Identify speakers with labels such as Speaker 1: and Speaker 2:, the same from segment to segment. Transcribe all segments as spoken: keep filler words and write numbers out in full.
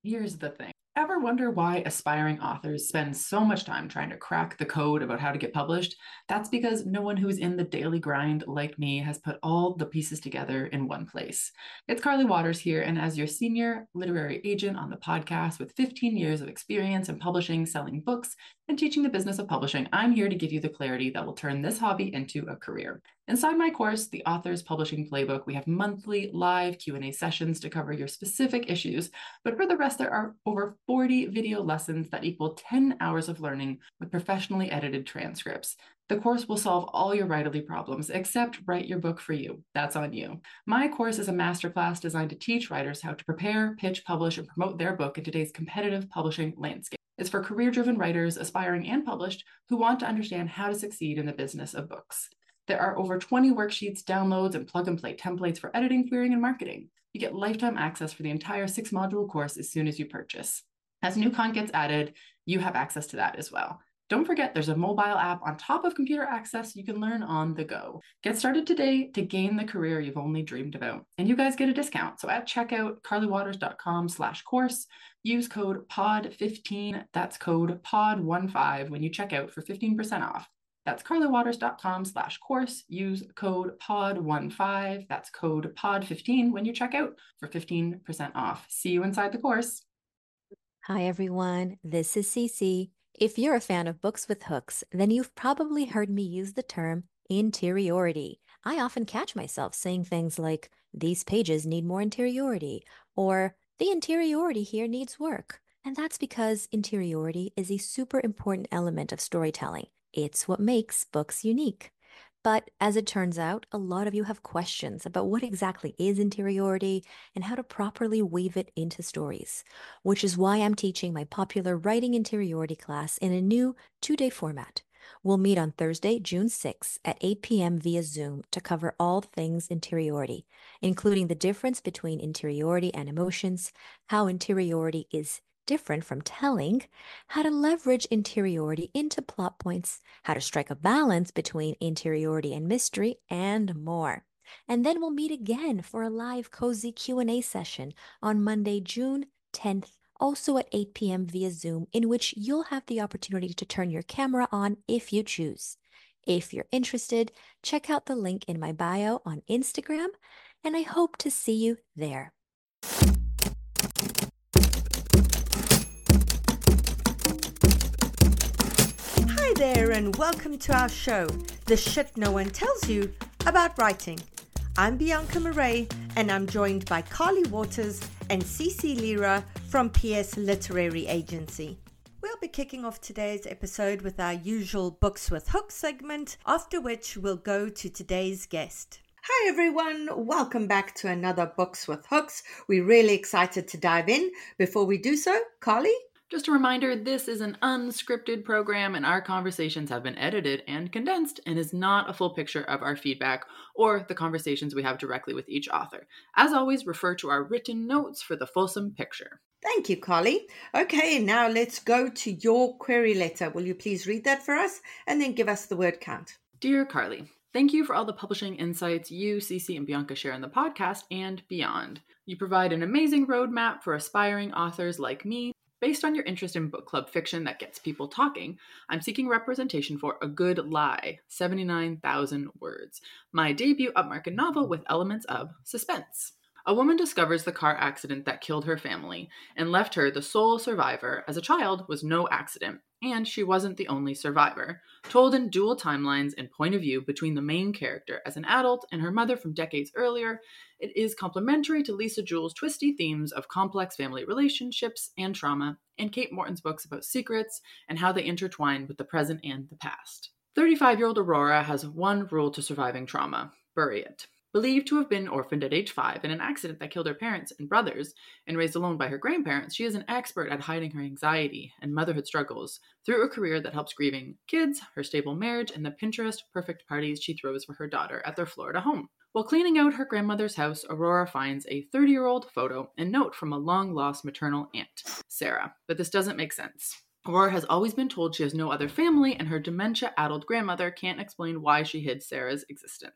Speaker 1: Here's the thing. Ever wonder why aspiring authors spend so much time trying to crack the code about how to get published? That's because no one who's in the daily grind like me has put all the pieces together in one place. It's Carly Waters here, and as your senior literary agent on the podcast with fifteen years of experience in publishing, selling books, and teaching the business of publishing, I'm here to give you the clarity that will turn this hobby into a career. Inside my course, The Author's Publishing Playbook, we have monthly live Q and A sessions to cover your specific issues, but for the rest, there are over forty video lessons that equal ten hours of learning with professionally edited transcripts. The course will solve all your writerly problems, except write your book for you. That's on you. My course is a masterclass designed to teach writers how to prepare, pitch, publish, and promote their book in today's competitive publishing landscape. It's for career-driven writers, aspiring and published, who want to understand how to succeed in the business of books. There are over twenty worksheets, downloads, and plug-and-play templates for editing, querying, and marketing. You get lifetime access for the entire six-module course as soon as you purchase. As new content gets added, you have access to that as well. Don't forget, there's a mobile app on top of computer access you can learn on the go. Get started today to gain the career you've only dreamed about. And you guys get a discount. So at checkout, carlywaters.com slash course, use code P O D fifteen, that's code P O D fifteen when you check out for fifteen percent off. That's carlywaters.com slash course, use code P O D fifteen, that's code P O D fifteen when you check out for fifteen percent off. See you inside the course.
Speaker 2: Hi everyone, this is Cece. If you're a fan of books with hooks, then you've probably heard me use the term interiority. I often catch myself saying things like, these pages need more interiority, or the interiority here needs work. And that's because interiority is a super important element of storytelling. It's what makes books unique. But as it turns out, a lot of you have questions about what exactly is interiority and how to properly weave it into stories, which is why I'm teaching my popular Writing Interiority class in a new two-day format. We'll meet on Thursday, June sixth at eight p.m. via Zoom to cover all things interiority, including the difference between interiority and emotions, how interiority is different from telling, how to leverage interiority into plot points, how to strike a balance between interiority and mystery, and more. And then we'll meet again for a live cozy Q and A session on Monday, June tenth, also at eight p.m. via Zoom, in which you'll have the opportunity to turn your camera on if you choose. If you're interested, check out the link in my bio on Instagram, and I hope to see you there.
Speaker 3: Hi there and welcome to our show, The Shit No One Tells You About Writing. I'm Bianca Murray and I'm joined by Carly Waters and Cece Lira from P S Literary Agency. We'll be kicking off today's episode with our usual Books with Hooks segment, after which we'll go to today's guest. Hi everyone, welcome back to another Books with Hooks. We're really excited to dive in. Before we do so, Carly?
Speaker 1: Just a reminder, this is an unscripted program and our conversations have been edited and condensed and is not a full picture of our feedback or the conversations we have directly with each author. As always, refer to our written notes for the fulsome picture.
Speaker 3: Thank you, Carly. Okay, now let's go to your query letter. Will you please read that for us and then give us the word count?
Speaker 1: Dear Carly, thank you for all the publishing insights you, Cece, and Bianca share in the podcast and beyond. You provide an amazing roadmap for aspiring authors like me. Based on your interest in book club fiction that gets people talking, I'm seeking representation for A Good Lie, seventy-nine thousand words, my debut upmarket novel with elements of suspense. A woman discovers the car accident that killed her family and left her the sole survivor as a child was no accident, and she wasn't the only survivor, told in dual timelines and point of view between the main character as an adult and her mother from decades earlier. It is complementary to Lisa Jewell's twisty themes of complex family relationships and trauma, and Kate Morton's books about secrets and how they intertwine with the present and the past. thirty-five-year-old Aurora has one rule to surviving trauma: bury it. Believed to have been orphaned at age five in an accident that killed her parents and brothers, and raised alone by her grandparents, she is an expert at hiding her anxiety and motherhood struggles through a career that helps grieving kids, her stable marriage, and the Pinterest perfect parties she throws for her daughter at their Florida home. While cleaning out her grandmother's house, Aurora finds a thirty-year-old photo and note from a long-lost maternal aunt, Sarah. But this doesn't make sense. Aurora has always been told she has no other family, and her dementia-addled grandmother can't explain why she hid Sarah's existence.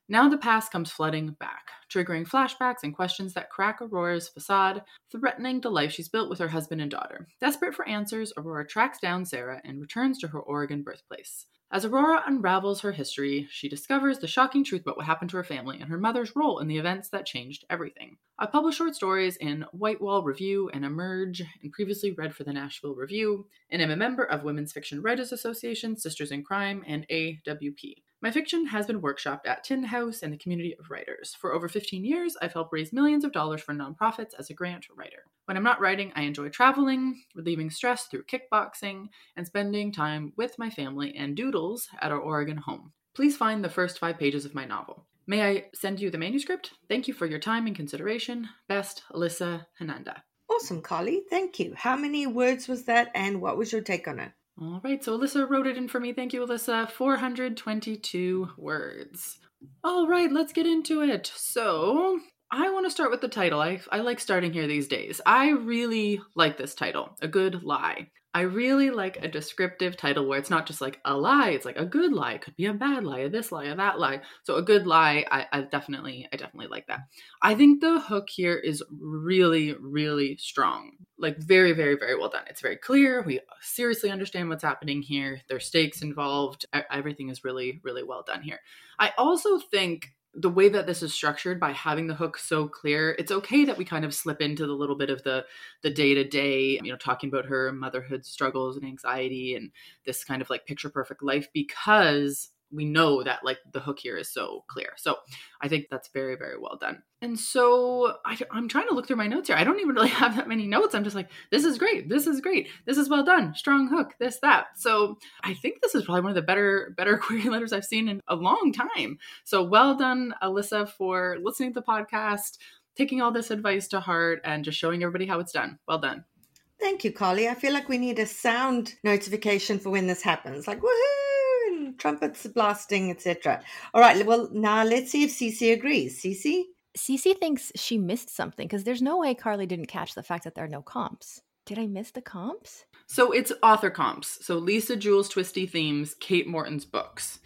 Speaker 1: Now the past comes flooding back, triggering flashbacks and questions that crack Aurora's facade, threatening the life she's built with her husband and daughter. Desperate for answers, Aurora tracks down Sarah and returns to her Oregon birthplace. As Aurora unravels her history, she discovers the shocking truth about what happened to her family and her mother's role in the events that changed everything. I publish short stories in Whitewall Review and Emerge, and previously read for the Nashville Review, and am a member of Women's Fiction Writers Association, Sisters in Crime, and A W P. My fiction has been workshopped at Tin House and the community of writers. For over fifteen years, I've helped raise millions of dollars for nonprofits as a grant writer. When I'm not writing, I enjoy traveling, relieving stress through kickboxing, and spending time with my family and doodles at our Oregon home. Please find the first five pages of my novel. May I send you the manuscript? Thank you for your time and consideration. Best, Alyssa Hananda.
Speaker 3: Awesome, Carly. Thank you. How many words was that, and what was your take on it?
Speaker 1: All right, so Alyssa wrote it in for me. Thank you, Alyssa. four hundred twenty-two words. All right, let's get into it. So, I want to start with the title. I, I like starting here these days. I really like this title, A Good Lie. I really like a descriptive title where it's not just like a lie, it's like a good lie. It could be a bad lie, a this lie, a that lie. So a good lie, I, I definitely, I definitely like that. I think the hook here is really, really strong. Like very, very, very well done. It's very clear. We seriously understand what's happening here. There's stakes involved. Everything is really, really well done here. I also think the way that this is structured by having the hook so clear, it's okay that we kind of slip into the little bit of the the day-to-day, you know, talking about her motherhood struggles and anxiety and this kind of like picture perfect life, because we know that like the hook here is so clear. So I think that's very, very well done. And so I, I'm trying to look through my notes here. I don't even really have that many notes. I'm just like, this is great. This is great. This is well done. Strong hook, this, that. So I think this is probably one of the better, better query letters I've seen in a long time. So well done, Alyssa, for listening to the podcast, taking all this advice to heart and just showing everybody how it's done. Well done.
Speaker 3: Thank you, Carly. I feel like we need a sound notification for when this happens. Like, woohoo, and trumpets blasting, et cetera. All right, well, now let's see if Cece agrees. Cece?
Speaker 2: Cece thinks she missed something because there's no way Carly didn't catch the fact that there are no comps. Did I miss the comps?
Speaker 1: So it's author comps. So Lisa Jewell's Twisty Themes, Kate Morton's books.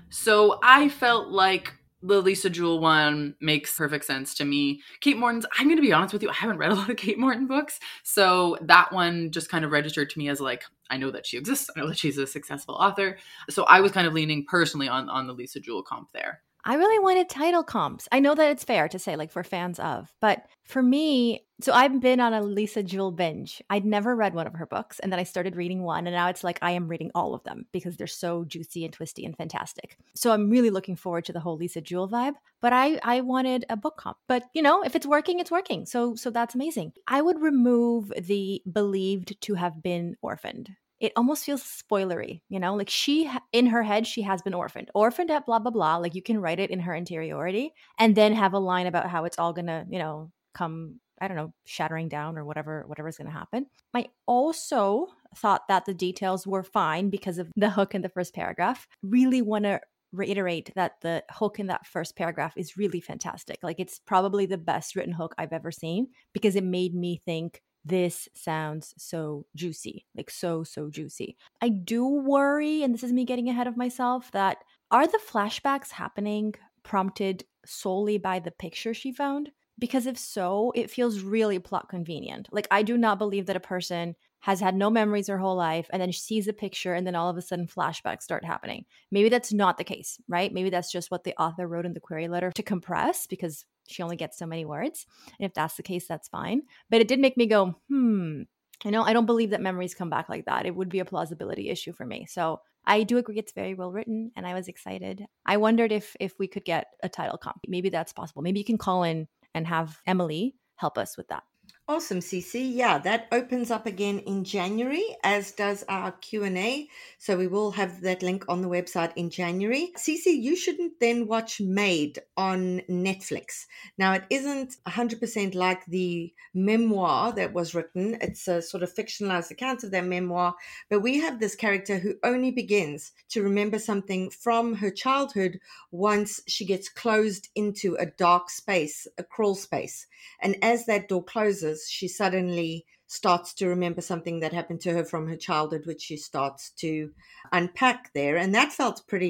Speaker 1: So I felt like the Lisa Jewell one makes perfect sense to me. Kate Morton's, I'm going to be honest with you, I haven't read a lot of Kate Morton books. So that one just kind of registered to me as like, I know that she exists. I know that she's a successful author. So I was kind of leaning personally on, on the Lisa Jewell comp there.
Speaker 2: I really wanted title comps. I know that it's fair to say like for fans of, but for me, so I've been on a Lisa Jewell binge. I'd never read one of her books, and then I started reading one, and now it's like I am reading all of them because they're so juicy and twisty and fantastic. So I'm really looking forward to the whole Lisa Jewell vibe, but I I wanted a book comp. But you know, if it's working, it's working. So so that's amazing. I would remove the believed to have been orphaned. It almost feels spoilery, you know, like she, in her head, she has been orphaned, orphaned at blah, blah, blah. Like you can write it in her interiority and then have a line about how it's all going to, you know, come, I don't know, shattering down or whatever, whatever's going to happen. I also thought that the details were fine because of the hook in the first paragraph. Really want to reiterate that the hook in that first paragraph is really fantastic. Like it's probably the best written hook I've ever seen because it made me think, this sounds so juicy, like so, so juicy. I do worry, and this is me getting ahead of myself, that are the flashbacks happening prompted solely by the picture she found? Because if so, it feels really plot convenient. Like I do not believe that a person has had no memories her whole life and then she sees a picture and then all of a sudden flashbacks start happening. Maybe that's not the case, right? Maybe that's just what the author wrote in the query letter to compress because she only gets so many words. And if that's the case, that's fine. But it did make me go, hmm, you know, I don't believe that memories come back like that. It would be a plausibility issue for me. So I do agree it's very well written and I was excited. I wondered if if we could get a title comp. Maybe that's possible. Maybe you can call in and have Emily help us with that.
Speaker 3: Awesome, Cece. Yeah, that opens up again in January, as does our Q and A. So we will have that link on the website in January. Cece, you shouldn't then watch Made on Netflix. Now, it isn't one hundred percent like the memoir that was written. It's a sort of fictionalized account of that memoir. But we have this character who only begins to remember something from her childhood once she gets closed into a dark space, a crawl space. And as that door closes, she suddenly starts to remember something that happened to her from her childhood, which she starts to unpack there. And that felt pretty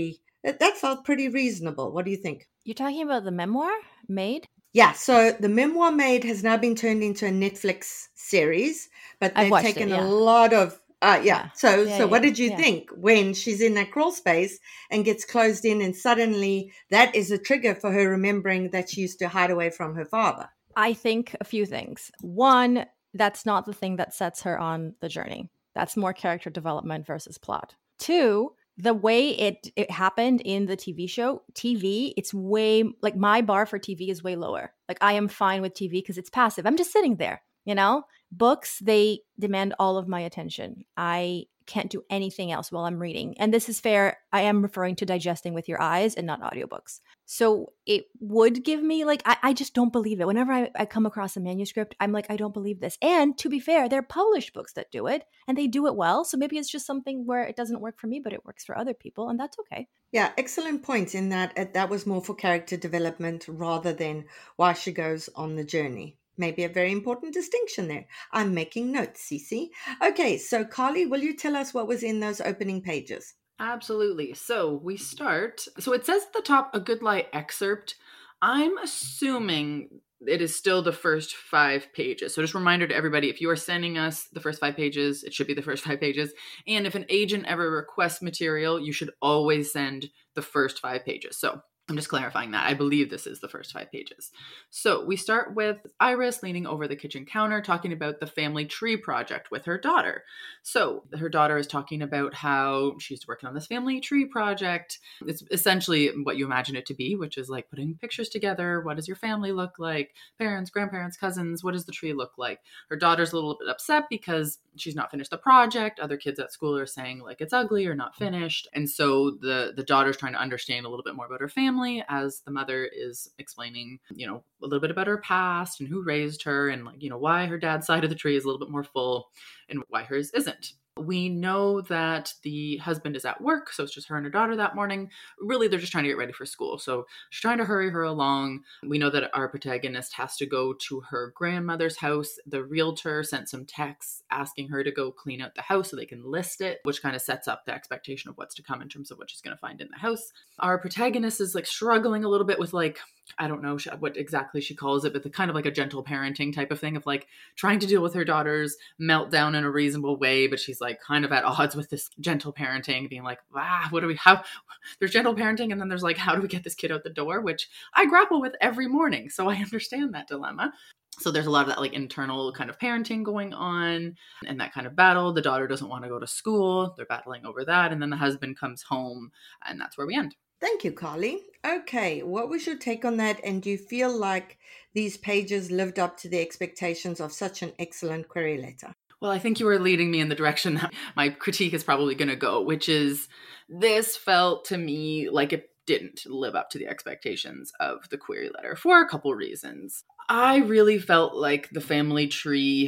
Speaker 3: That, that felt pretty reasonable. What do you think?
Speaker 2: You're talking about the memoir, Maid?
Speaker 3: Yeah, so the memoir Maid has now been turned into a Netflix series, but
Speaker 2: I've
Speaker 3: they've
Speaker 2: watched
Speaker 3: taken
Speaker 2: it,
Speaker 3: a
Speaker 2: yeah.
Speaker 3: lot of uh yeah.
Speaker 2: Yeah.
Speaker 3: So
Speaker 2: Yeah,
Speaker 3: so
Speaker 2: yeah,
Speaker 3: what did you
Speaker 2: yeah.
Speaker 3: think when she's in that crawl space and gets closed in and suddenly that is a trigger for her remembering that she used to hide away from her father?
Speaker 2: I think a few things. One, that's not the thing that sets her on the journey. That's more character development versus plot. Two, the way it it happened in the T V show, T V, it's way like my bar for T V is way lower. Like I am fine with T V because it's passive. I'm just sitting there, you know? Books, they demand all of my attention. I can't do anything else while I'm reading. And this is fair. I am referring to digesting with your eyes and not audiobooks. So it would give me like, I, I just don't believe it. Whenever I, I come across a manuscript, I'm like, I don't believe this. And to be fair, they're published books that do it and they do it well. So maybe it's just something where it doesn't work for me, but it works for other people. And that's okay.
Speaker 3: Yeah, excellent point in that uh, that was more for character development rather than why she goes on the journey. Maybe a very important distinction there. I'm making notes, Cece. Okay, so Carly, will you tell us what was in those opening pages?
Speaker 1: Absolutely. So we start. So it says at the top, a Good Lie excerpt. I'm assuming it is still the first five pages. So just a reminder to everybody, if you are sending us the first five pages, it should be the first five pages. And if an agent ever requests material, you should always send the first five pages. So I'm just clarifying that. I believe this is the first five pages. So we start with Iris leaning over the kitchen counter, talking about the family tree project with her daughter. So her daughter is talking about how she's working on this family tree project. It's essentially what you imagine it to be, which is like putting pictures together. What does your family look like? Parents, grandparents, cousins. What does the tree look like? Her daughter's a little bit upset because she's not finished the project. Other kids at school are saying like it's ugly or not finished. And so the, the daughter's trying to understand a little bit more about her family as the mother is explaining, you know, a little bit about her past and who raised her and like, you know, why her dad's side of the tree is a little bit more full and why hers isn't. We know that the husband is at work, so it's just her and her daughter that morning. Really, they're just trying to get ready for school. So she's trying to hurry her along. We know that our protagonist has to go to her grandmother's house. The realtor sent some texts asking her to go clean out the house so they can list it, which kind of sets up the expectation of what's to come in terms of what she's going to find in the house. Our protagonist is like struggling a little bit with like, I don't know what exactly she calls it, but the kind of like a gentle parenting type of thing of like trying to deal with her daughter's meltdown in a reasonable way, but she's like kind of at odds with this gentle parenting, being like, ah, what do we, how, there's gentle parenting, and then there's like, how do we get this kid out the door, which I grapple with every morning. So I understand that dilemma. So there's a lot of that like internal kind of parenting going on and that kind of battle. The daughter doesn't want to go to school. They're battling over that. And then the husband comes home, and that's where we end.
Speaker 3: Thank you, Carly. Okay, what was your take on that? And do you feel like these pages lived up to the expectations of such an excellent query letter?
Speaker 1: Well, I think you were leading me in the direction that my critique is probably going to go, which is this felt to me like it didn't live up to the expectations of the query letter for a couple reasons. I really felt like the family tree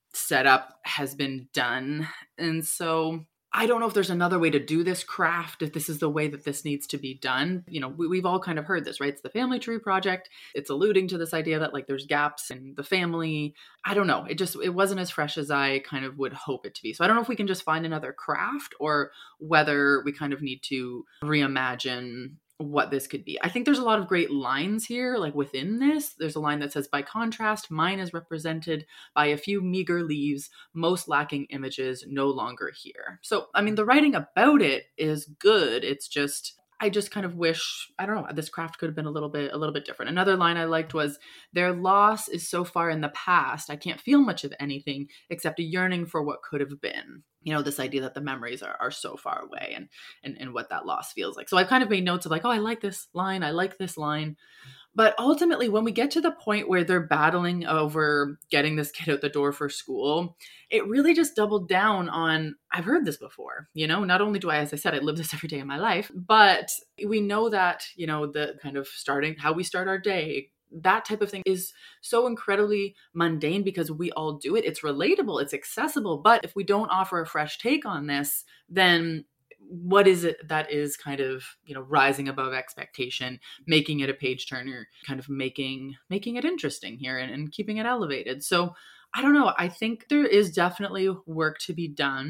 Speaker 1: setup has been done. And so I don't know if there's another way to do this craft, if this is the way that this needs to be done. You know, we, we've all kind of heard this, right? It's the family tree project. It's alluding to this idea that like there's gaps in the family. I don't know. It just, it wasn't as fresh as I kind of would hope it to be. So I don't know if we can just find another craft or whether we kind of need to reimagine what this could be. I think there's a lot of great lines here, like within this. There's a line that says, by contrast, mine is represented by a few meager leaves, most lacking images, no longer here. So, I mean, the writing about it is good. It's just, I just kind of wish, I don't know, this craft could have been a little bit, a little bit different. Another line I liked was, their loss is so far in the past, I can't feel much of anything except a yearning for what could have been. You know, this idea that the memories are, are so far away and, and, and what that loss feels like. So I've kind of made notes of like, oh, I like this line. I like this line. But ultimately, when we get to the point where they're battling over getting this kid out the door for school, it really just doubled down on, I've heard this before, you know, not only do I, as I said, I live this every day of my life, but we know that, you know, the kind of starting, how we start our day, that type of thing is so incredibly mundane because we all do it. It's relatable, it's accessible. But if we don't offer a fresh take on this, then what is it that is kind of, you know, rising above expectation, making it a page turner, kind of making making it interesting here and, and keeping it elevated. So I don't know. I think there is definitely work to be done.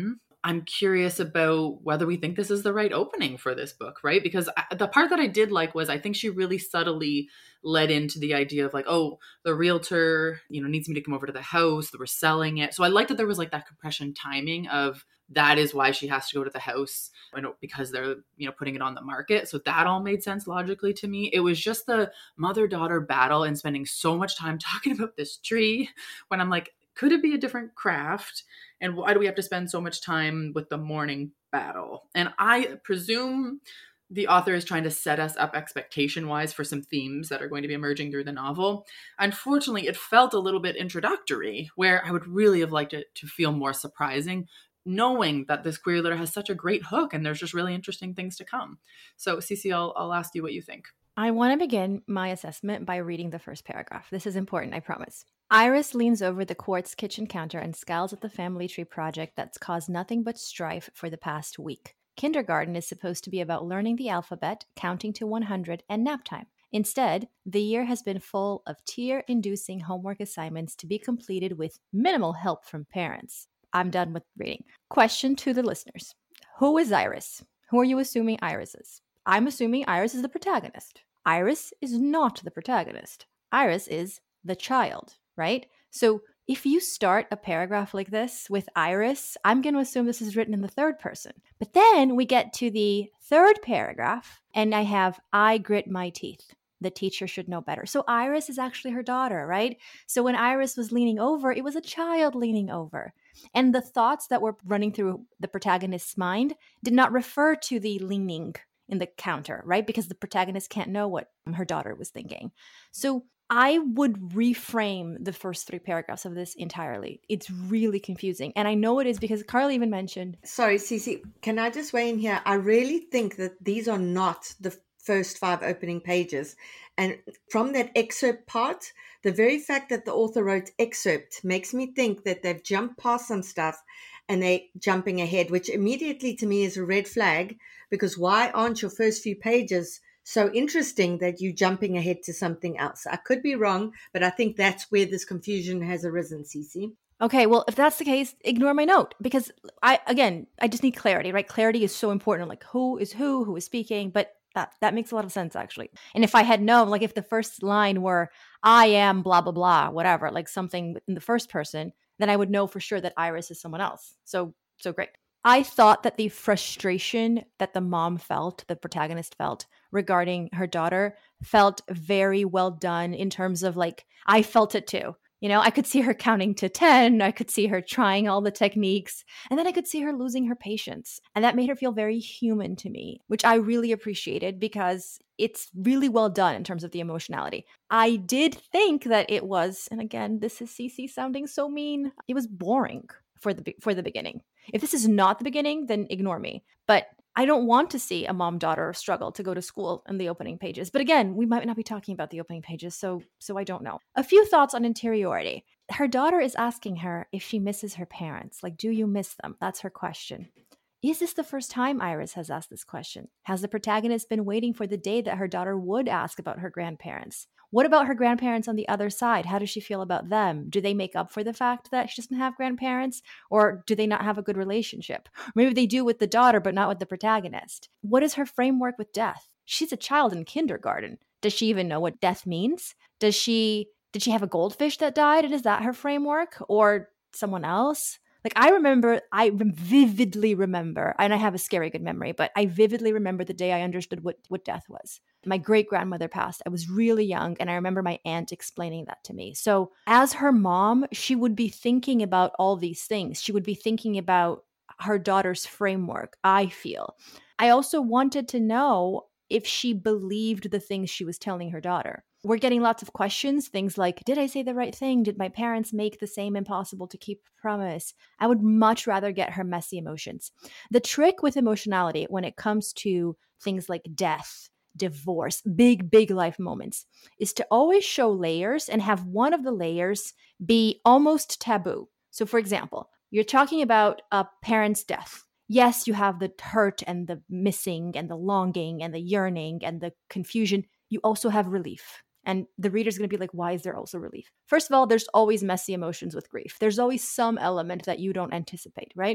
Speaker 1: I'm curious about whether we think this is the right opening for this book, right? Because I, the part that I did like was I think she really subtly led into the idea of like, oh, the realtor, you know, needs me to come over to the house, that we're selling it. So I like that there was like that compression timing of that is why she has to go to the house, and because they're, you know, putting it on the market. So that all made sense logically to me. It was just the mother-daughter battle and spending so much time talking about this tree when I'm like, could it be a different craft? And why do we have to spend so much time with the morning battle? And I presume the author is trying to set us up expectation-wise for some themes that are going to be emerging through the novel. Unfortunately, it felt a little bit introductory, where I would really have liked it to feel more surprising, knowing that this query letter has such a great hook and there's just really interesting things to come. So, Cece, I'll, I'll ask you what you think.
Speaker 4: I want to begin my assessment by reading the first paragraph. This is important, I promise. Iris leans over the quartz kitchen counter and scowls at the family tree project that's caused nothing but strife for the past week. Kindergarten is supposed to be about learning the alphabet, counting to one hundred, and nap time. Instead, the year has been full of tear-inducing homework assignments to be completed with minimal help from parents. I'm done with reading. Question to the listeners. Who is Iris? Who are you assuming Iris is? I'm assuming Iris is the protagonist. Iris is not the protagonist. Iris is the child, right? So if you start a paragraph like this with Iris, I'm going to assume this is written in the third person. But then we get to the third paragraph and I have, I grit my teeth. The teacher should know better. So Iris is actually her daughter, right? So when Iris was leaning over, it was a child leaning over. And the thoughts that were running through the protagonist's mind did not refer to the leaning in the counter, right? Because the protagonist can't know what her daughter was thinking. So I would reframe the first three paragraphs of this entirely. It's really confusing. And I know it is because Carl even mentioned...
Speaker 3: Sorry, Cece, can I just weigh in here? I really think that these are not the first five opening pages. And from that excerpt part, the very fact that the author wrote excerpt makes me think that they've jumped past some stuff and they're jumping ahead, which immediately to me is a red flag, because why aren't your first few pages so interesting that you're jumping ahead to something else? I could be wrong, but I think that's where this confusion has arisen, Cece.
Speaker 4: Okay, well, if that's the case, ignore my note, because I, again, I just need clarity, right? Clarity is so important, like who is who, who is speaking, but that, that makes a lot of sense, actually. And if I had known, like if the first line were, I am blah, blah, blah, whatever, like something in the first person, then I would know for sure that Iris is someone else. So, so great. I thought that the frustration that the mom felt, the protagonist felt regarding her daughter felt very well done in terms of like, I felt it too. You know, I could see her counting to ten. I could see her trying all the techniques. And then I could see her losing her patience. And that made her feel very human to me, which I really appreciated because it's really well done in terms of the emotionality. I did think that it was, and again, this is Cece sounding so mean, it was boring for the for the beginning. If this is not the beginning, then ignore me. But I don't want to see a mom-daughter struggle to go to school in the opening pages. But again, we might not be talking about the opening pages, so so I don't know. A few thoughts on interiority. Her daughter is asking her if she misses her parents. Like, do you miss them? That's her question. Is this the first time Iris has asked this question? Has the protagonist been waiting for the day that her daughter would ask about her grandparents? What about her grandparents on the other side? How does she feel about them? Do they make up for the fact that she doesn't have grandparents? Or do they not have a good relationship? Maybe they do with the daughter, but not with the protagonist. What is her framework with death? She's a child in kindergarten. Does she even know what death means? Does she, did she have a goldfish that died? And is that her framework? Or someone else? Like, I remember, I vividly remember, and I have a scary good memory, but I vividly remember the day I understood what, what death was. My great-grandmother passed. I was really young, and I remember my aunt explaining that to me. So as her mom, she would be thinking about all these things. She would be thinking about her daughter's framework, I feel. I also wanted to know if she believed the things she was telling her daughter. We're getting lots of questions, things like, did I say the right thing? Did my parents make the same impossible to keep promise? I would much rather get her messy emotions. The trick with emotionality when it comes to things like death, divorce, big, big life moments, is to always show layers and have one of the layers be almost taboo. So for example, you're talking about a parent's death. Yes, you have the hurt and the missing and the longing and the yearning and the confusion. You also have relief. And the reader's going to be like, why is there also relief? First of all, there's always messy emotions with grief. There's always some element that you don't anticipate, right?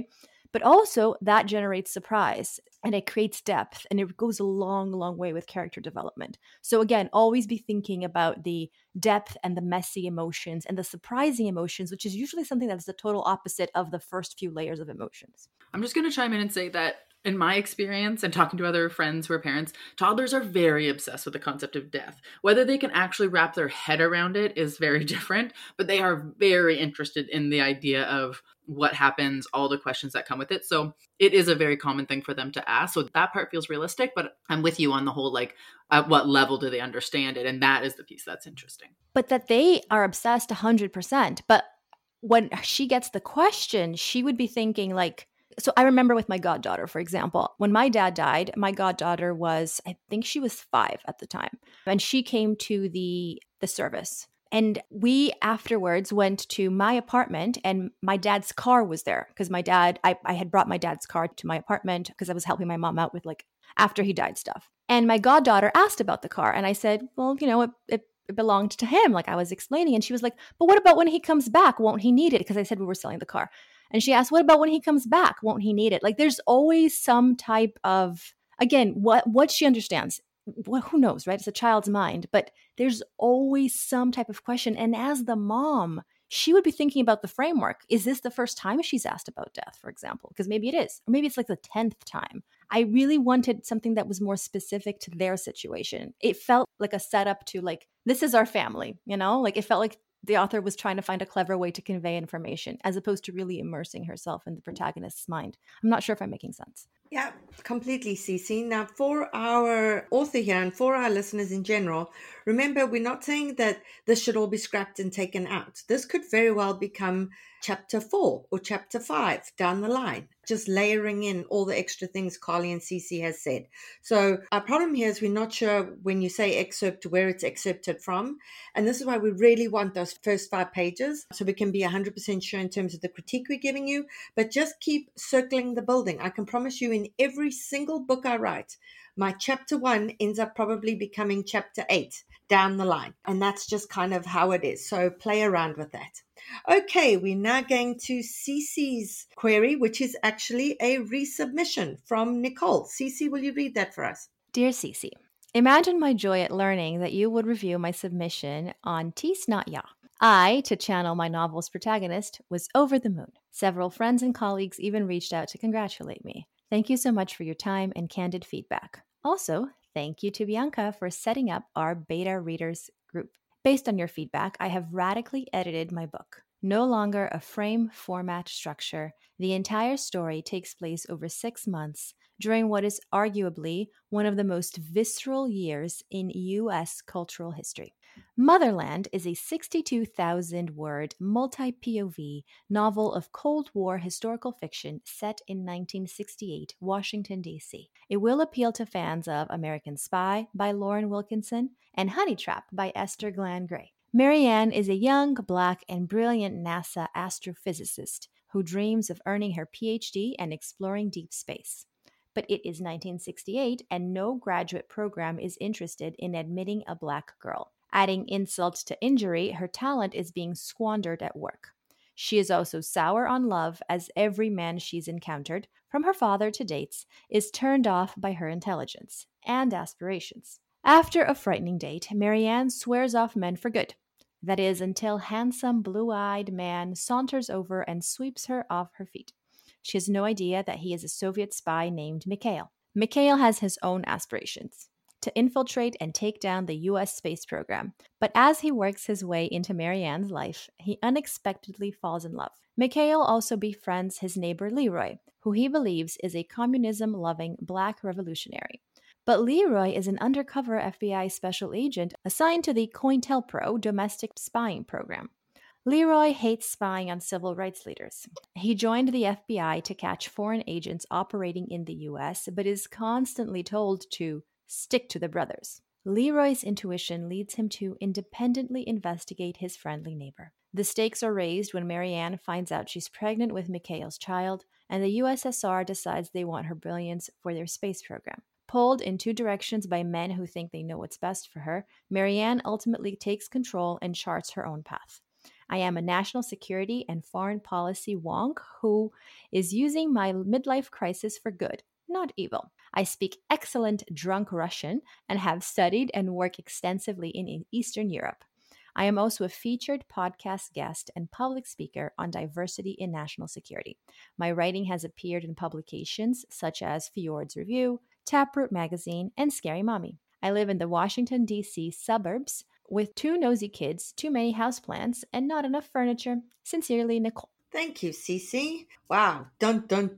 Speaker 4: But also that generates surprise and it creates depth and it goes a long, long way with character development. So again, always be thinking about the depth and the messy emotions and the surprising emotions, which is usually something that's the total opposite of the first few layers of emotions.
Speaker 1: I'm just going to chime in and say that in my experience and talking to other friends who are parents, toddlers are very obsessed with the concept of death. Whether they can actually wrap their head around it is very different, but they are very interested in the idea of what happens, all the questions that come with it. So it is a very common thing for them to ask. So that part feels realistic, but I'm with you on the whole, like, at what level do they understand it? And that is the piece that's interesting.
Speaker 4: But that they are obsessed one hundred percent. But when she gets the question, she would be thinking like, so I remember with my goddaughter, for example, when my dad died, my goddaughter was, I think she was five at the time. And she came to the the service. And we afterwards went to my apartment and my dad's car was there because my dad, I, I had brought my dad's car to my apartment because I was helping my mom out with like after he died stuff. And my goddaughter asked about the car. And I said, well, you know, it, it, it belonged to him. Like I was explaining. And she was like, but what about when he comes back? Won't he need it? Because I said we were selling the car. And she asked, what about when he comes back? Won't he need it? Like there's always some type of, again, what, what she understands. Well, who knows, right? It's a child's mind, but there's always some type of question. And as the mom, she would be thinking about the framework. Is this the first time she's asked about death, for example? Because maybe it is, or maybe it's like the tenth time. I really wanted something that was more specific to their situation. It felt like a setup to like, this is our family, you know, like it felt like the author was trying to find a clever way to convey information as opposed to really immersing herself in the protagonist's mind. I'm not sure if I'm making sense.
Speaker 3: Yeah, completely, Cece. Now, for our author here and for our listeners in general, remember, we're not saying that this should all be scrapped and taken out. This could very well become chapter four or chapter five down the line, just layering in all the extra things Carly and Cece has said. So our problem here is we're not sure when you say excerpt where it's excerpted from. And this is why we really want those first five pages so we can be one hundred percent sure in terms of the critique we're giving you. But just keep circling the building. I can promise you in every single book I write, my chapter one ends up probably becoming chapter eight down the line. And that's just kind of how it is. So play around with that. Okay, we're now going to Cece's query, which is actually a resubmission from Nicole. Cece, will you read that for us?
Speaker 4: Dear Cece, imagine my joy at learning that you would review my submission on Tis Not Ya. I, to channel my novel's protagonist, was over the moon. Several friends and colleagues even reached out to congratulate me. Thank you so much for your time and candid feedback. Also, thank you to Bianca for setting up our beta readers group. Based on your feedback, I have radically edited my book. No longer a frame format structure, the entire story takes place over six months during what is arguably one of the most visceral years in U S cultural history. Motherland is a sixty-two thousand word multi-P O V novel of Cold War historical fiction set in nineteen sixty-eight, Washington, D C. It will appeal to fans of American Spy by Lauren Wilkinson and Honey Trap by Esther Glan Gray. Marianne is a young, black, and brilliant NASA astrophysicist who dreams of earning her P H D and exploring deep space. But it is nineteen sixty-eight, and no graduate program is interested in admitting a black girl. Adding insult to injury, her talent is being squandered at work. She is also sour on love, as every man she's encountered, from her father to dates, is turned off by her intelligence and aspirations. After a frightening date, Marianne swears off men for good. That is, until handsome, blue-eyed man saunters over and sweeps her off her feet. She has no idea that he is a Soviet spy named Mikhail. Mikhail has his own aspirations: to infiltrate and take down the U S space program. But as he works his way into Marianne's life, he unexpectedly falls in love. Mikhail also befriends his neighbor Leroy, who he believes is a communism-loving black revolutionary. But Leroy is an undercover F B I special agent assigned to the COINTELPRO domestic spying program. Leroy hates spying on civil rights leaders. He joined the F B I to catch foreign agents operating in the U S, but is constantly told to stick to the brothers. Leroy's intuition leads him to independently investigate his friendly neighbor. The stakes are raised when Marianne finds out she's pregnant with Mikhail's child, and the U S S R decides they want her brilliance for their space program. Pulled in two directions by men who think they know what's best for her, Marianne ultimately takes control and charts her own path. I am a national security and foreign policy wonk who is using my midlife crisis for good, not evil. I speak excellent drunk Russian and have studied and worked extensively in Eastern Europe. I am also a featured podcast guest and public speaker on diversity in national security. My writing has appeared in publications such as Fjords Review, Taproot Magazine, and Scary Mommy. I live in the Washington, D C suburbs with two nosy kids, too many houseplants, and not enough furniture. Sincerely, Nicole.
Speaker 3: Thank you, Cece. Wow. Dun, dun,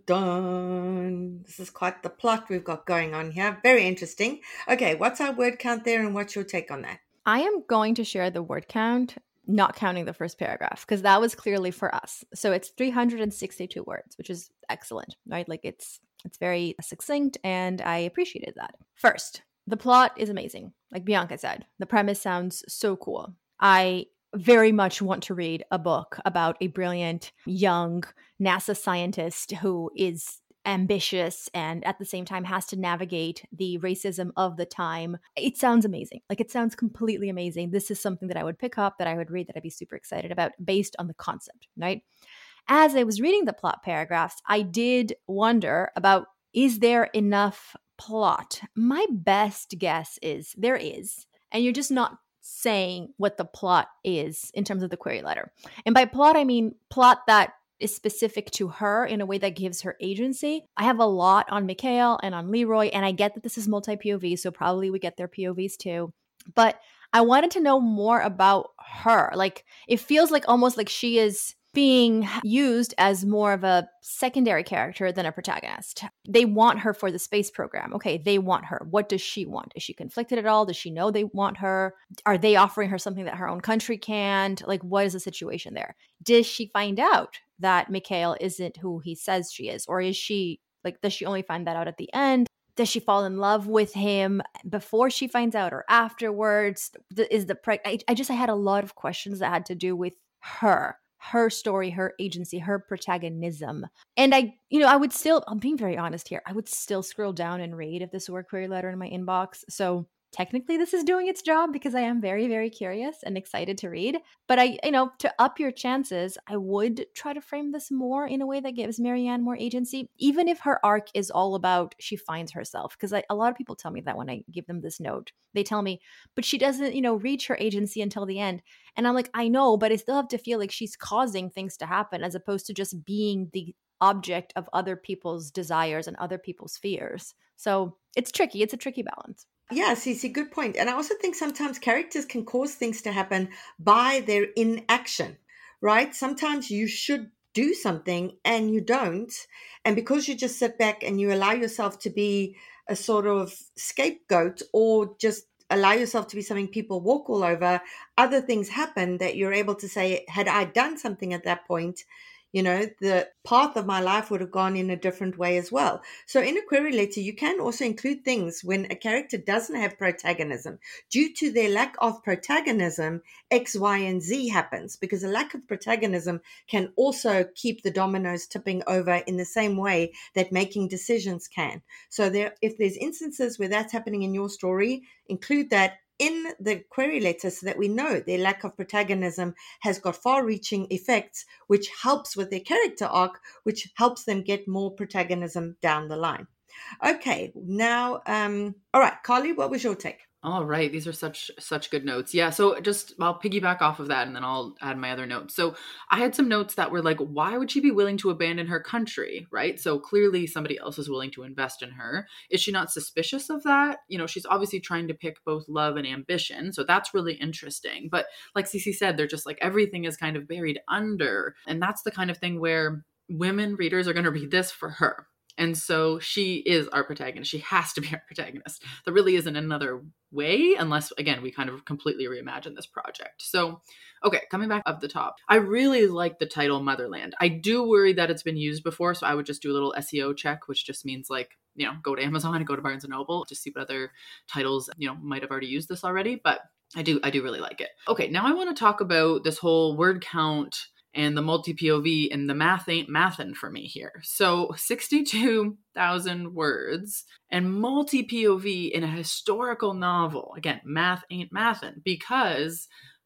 Speaker 3: dun. This is quite the plot we've got going on here. Very interesting. Okay, what's our word count there and what's your take on that?
Speaker 4: I am going to share the word count, not counting the first paragraph, because that was clearly for us. So it's three hundred sixty-two words, which is excellent, right? Like it's it's very succinct, and I appreciated that. First, the plot is amazing. Like Bianca said, the premise sounds so cool. I very much want to read a book about a brilliant young NASA scientist who is ambitious and at the same time has to navigate the racism of the time. It sounds amazing. Like it sounds completely amazing. This is something that I would pick up, that I would read, that I'd be super excited about based on the concept, right? As I was reading the plot paragraphs, I did wonder about, is there enough plot? My best guess is there is, and you're just not saying what the plot is in terms of the query letter. And by plot, I mean plot that is specific to her in a way that gives her agency. I have a lot on Mikhail and on Leroy, and I get that this is multi-P O V, so probably we get their P O Vs too. But I wanted to know more about her. Like, it feels like almost like she is being used as more of a secondary character than a protagonist. They want her for the space program. Okay, they want her. What does she want? Is she conflicted at all? Does she know they want her? Are they offering her something that her own country can't? Like, what is the situation there? Does she find out that Mikhail isn't who he says she is? Or is she, like, does she only find that out at the end? Does she fall in love with him before she finds out or afterwards? Is the pre- I, I just, I had a lot of questions that had to do with her. her story, her agency, her protagonism. And I, you know, I would still, I'm being very honest here, I would still scroll down and read if this were a query letter in my inbox. So technically this is doing its job because I am very, very curious and excited to read. But I, you know, to up your chances, I would try to frame this more in a way that gives Marianne more agency, even if her arc is all about she finds herself. Because a lot of people tell me that when I give them this note, they tell me, but she doesn't, you know, reach her agency until the end. And I'm like, I know, but I still have to feel like she's causing things to happen as opposed to just being the object of other people's desires and other people's fears. So it's tricky. It's a tricky balance.
Speaker 3: Yeah, Cece, good point. And I also think sometimes characters can cause things to happen by their inaction, right? Sometimes you should do something and you don't. And because you just sit back and you allow yourself to be a sort of scapegoat or just allow yourself to be something people walk all over, other things happen that you're able to say, had I done something at that point, you know, the path of my life would have gone in a different way as well. So in a query letter, you can also include things when a character doesn't have protagonism. Due to their lack of protagonism, X, Y, and Z happens, because a lack of protagonism can also keep the dominoes tipping over in the same way that making decisions can. So there, if there's instances where that's happening in your story, include that in the query letter so that we know their lack of protagonism has got far-reaching effects, which helps with their character arc, which helps them get more protagonism down the line. Okay, now, um, all right, Carly, what was your take?
Speaker 1: All right. These are such, such good notes. Yeah. So just, I'll piggyback off of that and then I'll add my other notes. So I had some notes that were like, why would she be willing to abandon her country? Right. So clearly somebody else is willing to invest in her. Is she not suspicious of that? You know, she's obviously trying to pick both love and ambition. So that's really interesting. But like Cece said, they're just like, everything is kind of buried under. And that's the kind of thing where women readers are going to read this for her. And so she is our protagonist. She has to be our protagonist. There really isn't another way unless, again, we kind of completely reimagine this project. So, okay, coming back up the top, I really like the title Motherland. I do worry that it's been used before, so I would just do a little S E O check, which just means like, you know, go to Amazon and go to Barnes and Noble to see what other titles, you know, might have already used this already. But I do, I do really like it. Okay, now I want to talk about this whole word count and the multi-P O V, and the math ain't mathin' for me here. So sixty-two thousand words and multi-P O V in a historical novel. Again, math ain't mathin', because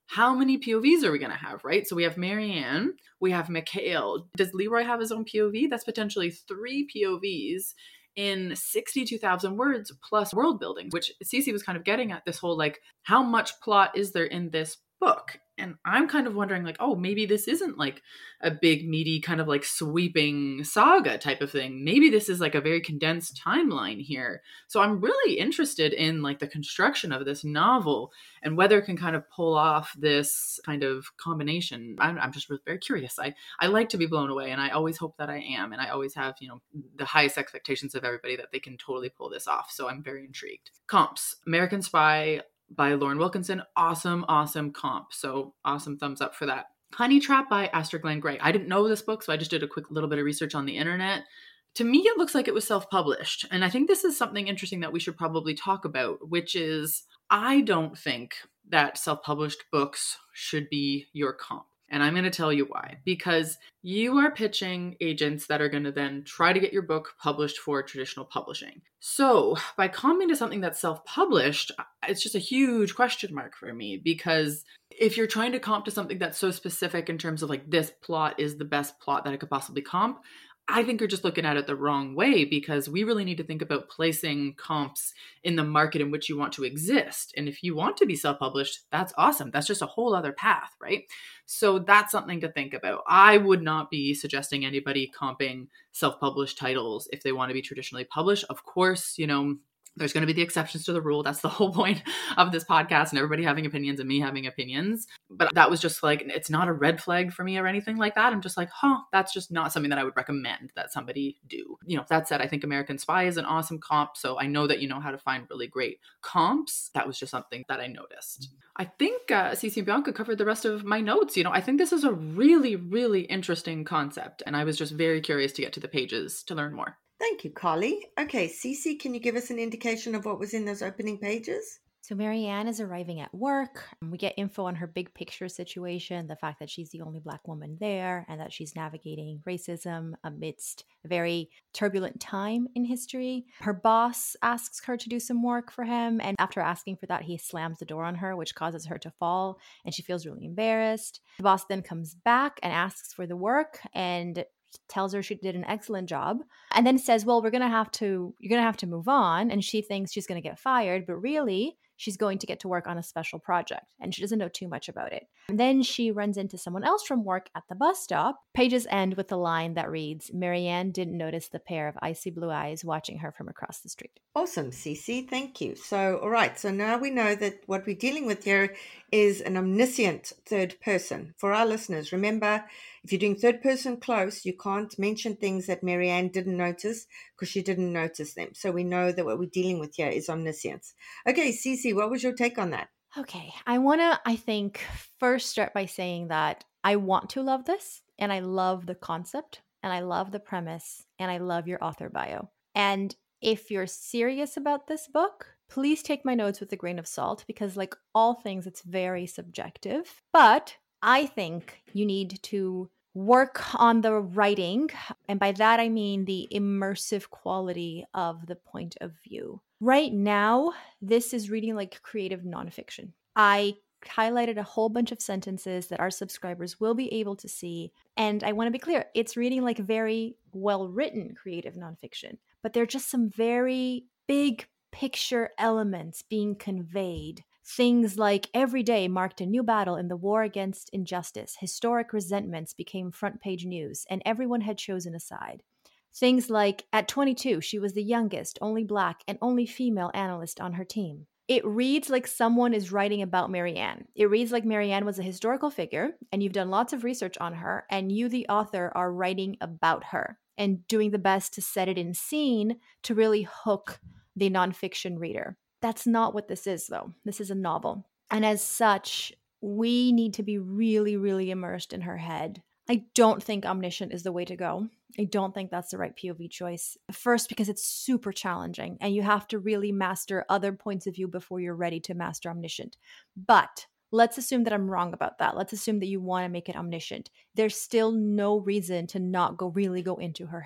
Speaker 1: how many P O Vs are we going to have, right? So we have Marianne, we have Mikhail. Does Leroy have his own P O V? That's potentially three P O Vs in sixty-two thousand words plus world building, which Cece was kind of getting at, this whole like, how much plot is there in this book? And I'm kind of wondering like, oh, maybe this isn't like a big, meaty, kind of like sweeping saga type of thing. Maybe this is like a very condensed timeline here. So I'm really interested in like the construction of this novel and whether it can kind of pull off this kind of combination. I'm, I'm just really very curious. I, I like to be blown away, and I always hope that I am. And I always have, you know, the highest expectations of everybody that they can totally pull this off. So I'm very intrigued. Comps: American Spy by Lauren Wilkinson. Awesome, awesome comp. So awesome thumbs up for that. Honey Trap by Astrid Glenn Gray. I didn't know this book, so I just did a quick little bit of research on the internet. To me, it looks like it was self-published. And I think this is something interesting that we should probably talk about, which is I don't think that self-published books should be your comp. And I'm going to tell you why. Because you are pitching agents that are going to then try to get your book published for traditional publishing. So by comping to something that's self-published, it's just a huge question mark for me. Because if you're trying to comp to something that's so specific in terms of like, this plot is the best plot that I could possibly comp, I think you're just looking at it the wrong way, because we really need to think about placing comps in the market in which you want to exist. And if you want to be self-published, that's awesome. That's just a whole other path, right? So that's something to think about. I would not be suggesting anybody comping self-published titles if they want to be traditionally published. Of course, you know, there's going to be the exceptions to the rule. That's the whole point of this podcast, and everybody having opinions and me having opinions. But that was just like, it's not a red flag for me or anything like that. I'm just like, huh, that's just not something that I would recommend that somebody do. You know, that said, I think American Spy is an awesome comp. So I know that you know how to find really great comps. That was just something that I noticed. I think uh, Cece and Bianca covered the rest of my notes. You know, I think this is a really, really interesting concept. And I was just very curious to get to the pages to learn more.
Speaker 3: Thank you, Carly. Okay, Cece, can you give us an indication of what was in those opening pages?
Speaker 4: So Marianne is arriving at work. We get info on her big picture situation, the fact that she's the only Black woman there and that she's navigating racism amidst a very turbulent time in history. Her boss asks her to do some work for him, and after asking for that, he slams the door on her, which causes her to fall, and she feels really embarrassed. The boss then comes back and asks for the work and tells her she did an excellent job, and then says, well, we're going to have to, you're going to have to move on. And she thinks she's going to get fired, but really she's going to get to work on a special project, and she doesn't know too much about it. And then she runs into someone else from work at the bus stop. Pages end with a line that reads, Marianne didn't notice the pair of icy blue eyes watching her from across the street.
Speaker 3: Awesome, Cece. Thank you. So, all right. So now we know that what we're dealing with here is an omniscient third person. For our listeners, remember, if you're doing third person close, you can't mention things that Marianne didn't notice because she didn't notice them. So we know that what we're dealing with here is omniscience. Okay, Cece, what was your take on that?
Speaker 4: Okay, I want to, I think, first start by saying that I want to love this, and I love the concept, and I love the premise, and I love your author bio. And if you're serious about this book, please take my notes with a grain of salt, because like all things, it's very subjective. But I think you need to work on the writing, and by that I mean the immersive quality of the point of view. Right now, this is reading like creative nonfiction. I highlighted a whole bunch of sentences that our subscribers will be able to see, and I want to be clear, it's reading like very well-written creative nonfiction, but there are just some very big picture elements being conveyed. Things like every day marked a new battle in the war against injustice. Historic resentments became front page news, and everyone had chosen a side. Things like, at twenty-two, she was the youngest, only Black, and only female analyst on her team. It reads like someone is writing about Marianne. It reads like Marianne was a historical figure, and you've done lots of research on her, and you, the author, are writing about her and doing the best to set it in scene to really hook the nonfiction reader. That's not what this is, though. This is a novel. And as such, we need to be really, really immersed in her head. I don't think omniscient is the way to go. I don't think that's the right P O V choice. First, because it's super challenging and you have to really master other points of view before you're ready to master omniscient. But let's assume that I'm wrong about that. Let's assume that you want to make it omniscient. There's still no reason to not go really go into her head.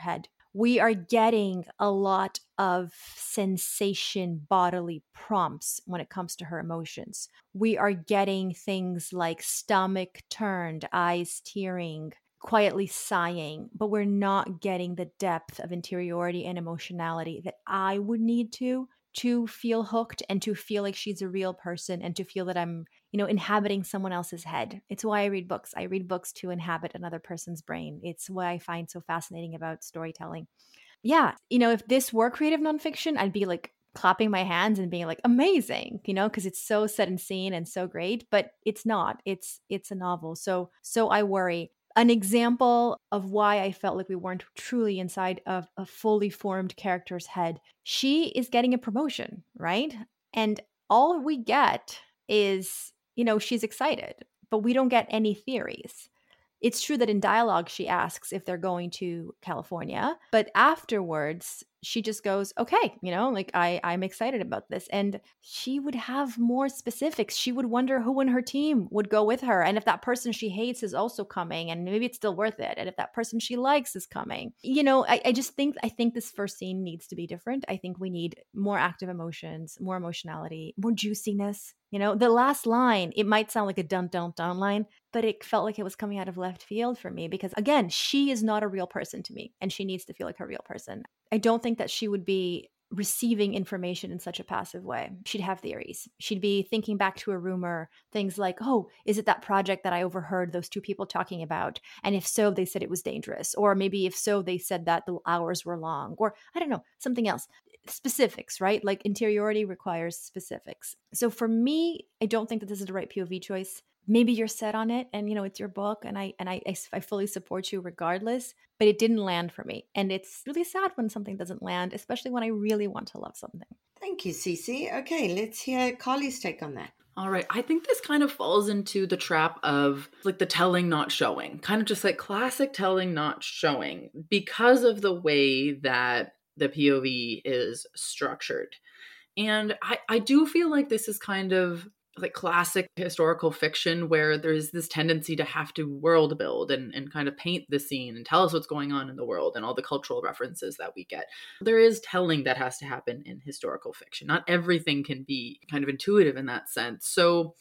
Speaker 4: we are getting a lot of sensation bodily prompts when it comes to her emotions. We are getting things like stomach turned, eyes tearing, quietly sighing, but we're not getting the depth of interiority and emotionality that I would need to to feel hooked and to feel like she's a real person and to feel that I'm, you know, inhabiting someone else's head. It's why I read books. I read books to inhabit another person's brain. It's what I find so fascinating about storytelling. Yeah, you know, if this were creative nonfiction, I'd be like clapping my hands and being like, amazing, you know, because it's so set in scene and so great, but it's not. It's it's a novel. So so I worry. An example of why I felt like we weren't truly inside of a fully formed character's head. She is getting a promotion, right? And all we get is, you know, she's excited, but we don't get any theories. It's true that in dialogue, she asks if they're going to California, but afterwards, she just goes, okay, you know, like I, I'm excited about this. And she would have more specifics. She would wonder who in her team would go with her. And if that person she hates is also coming, and maybe it's still worth it. And if that person she likes is coming, you know, I, I just think, I think this first scene needs to be different. I think we need more active emotions, more emotionality, more juiciness. You know, the last line, it might sound like a dun dun dun line, but it felt like it was coming out of left field for me because, again, she is not a real person to me and she needs to feel like a real person. I don't think that she would be receiving information in such a passive way. She'd have theories. She'd be thinking back to a rumor, things like, oh, is it that project that I overheard those two people talking about? And if so, they said it was dangerous. Or maybe if so, they said that the hours were long. Or I don't know, something else. Specifics, right? Like interiority requires specifics. So for me, I don't think that this is the right P O V choice. Maybe you're set on it and, you know, it's your book and I and I, I, I fully support you regardless, but it didn't land for me. And it's really sad when something doesn't land, especially when I really want to love something.
Speaker 3: Thank you, Cece. Okay, let's hear Carly's take on that.
Speaker 1: All right. I think this kind of falls into the trap of like the telling, not showing, kind of just like classic telling, not showing because of the way that the P O V is structured. And I, I do feel like this is kind of like classic historical fiction where there's this tendency to have to world build and, and kind of paint the scene and tell us what's going on in the world and all the cultural references that we get. There is telling that has to happen in historical fiction. Not everything can be kind of intuitive in that sense. So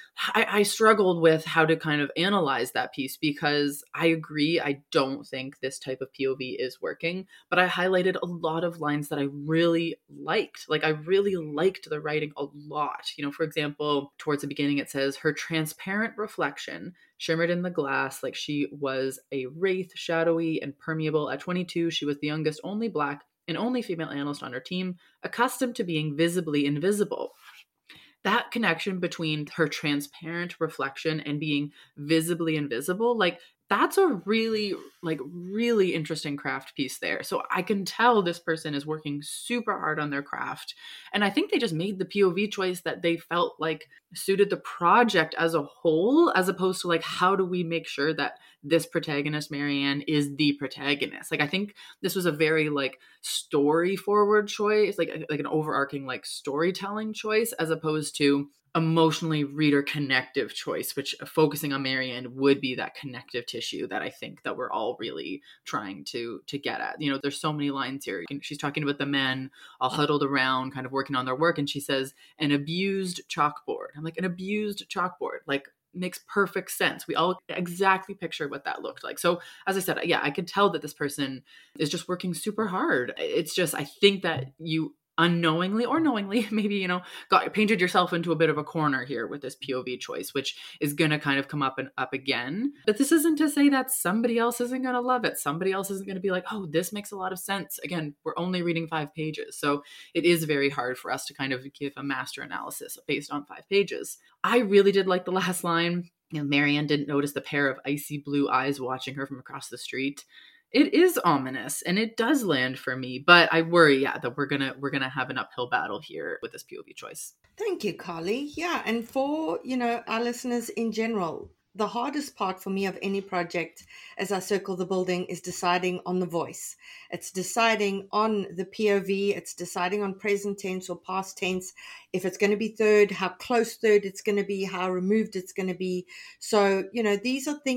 Speaker 1: I, I struggled with how to kind of analyze that piece because I agree, I don't think this type of P O V is working, but I highlighted a lot of lines that I really liked. Like I really liked the writing a lot. You know, for example, towards the beginning, it says, her transparent reflection shimmered in the glass like she was a wraith, shadowy and permeable. At twenty-two, she was the youngest, only Black and only female analyst on her team, accustomed to being visibly invisible. That connection between her transparent reflection and being visibly invisible, like that's a really, like really interesting craft piece there. So I can tell this person is working super hard on their craft. And I think they just made the P O V choice that they felt like suited the project as a whole, as opposed to like, how do we make sure that this protagonist, Marianne, is the protagonist? Like, I think this was a very like story forward choice, like, like an overarching like storytelling choice, as opposed to emotionally reader connective choice, which focusing on Marianne would be that connective tissue that I think that we're all really trying to to get at. You know, there's so many lines here. She's talking about the men all huddled around, kind of working on their work. And she says, an abused chalkboard. I'm like, an abused chalkboard, like makes perfect sense. We all exactly picture what that looked like. So as I said, yeah, I could tell that this person is just working super hard. It's just, I think that you unknowingly or knowingly, maybe, you know, got painted yourself into a bit of a corner here with this P O V choice, which is going to kind of come up and up again. But this isn't to say that somebody else isn't going to love it. Somebody else isn't going to be like, oh, this makes a lot of sense. Again, we're only reading five pages. So it is very hard for us to kind of give a master analysis based on five pages. I really did like the last line. You know, Marianne didn't notice the pair of icy blue eyes watching her from across the street. It is ominous and it does land for me, but I worry, yeah, that we're gonna we're gonna have an uphill battle here with this P O V choice.
Speaker 3: Thank you, Carly. Yeah, and for, you know, our listeners in general, the hardest part for me of any project as I circle the building is deciding on the voice. It's deciding on the P O V. It's deciding on present tense or past tense. If it's going to be third, how close third it's going to be, how removed it's going to be. So, you know, these are things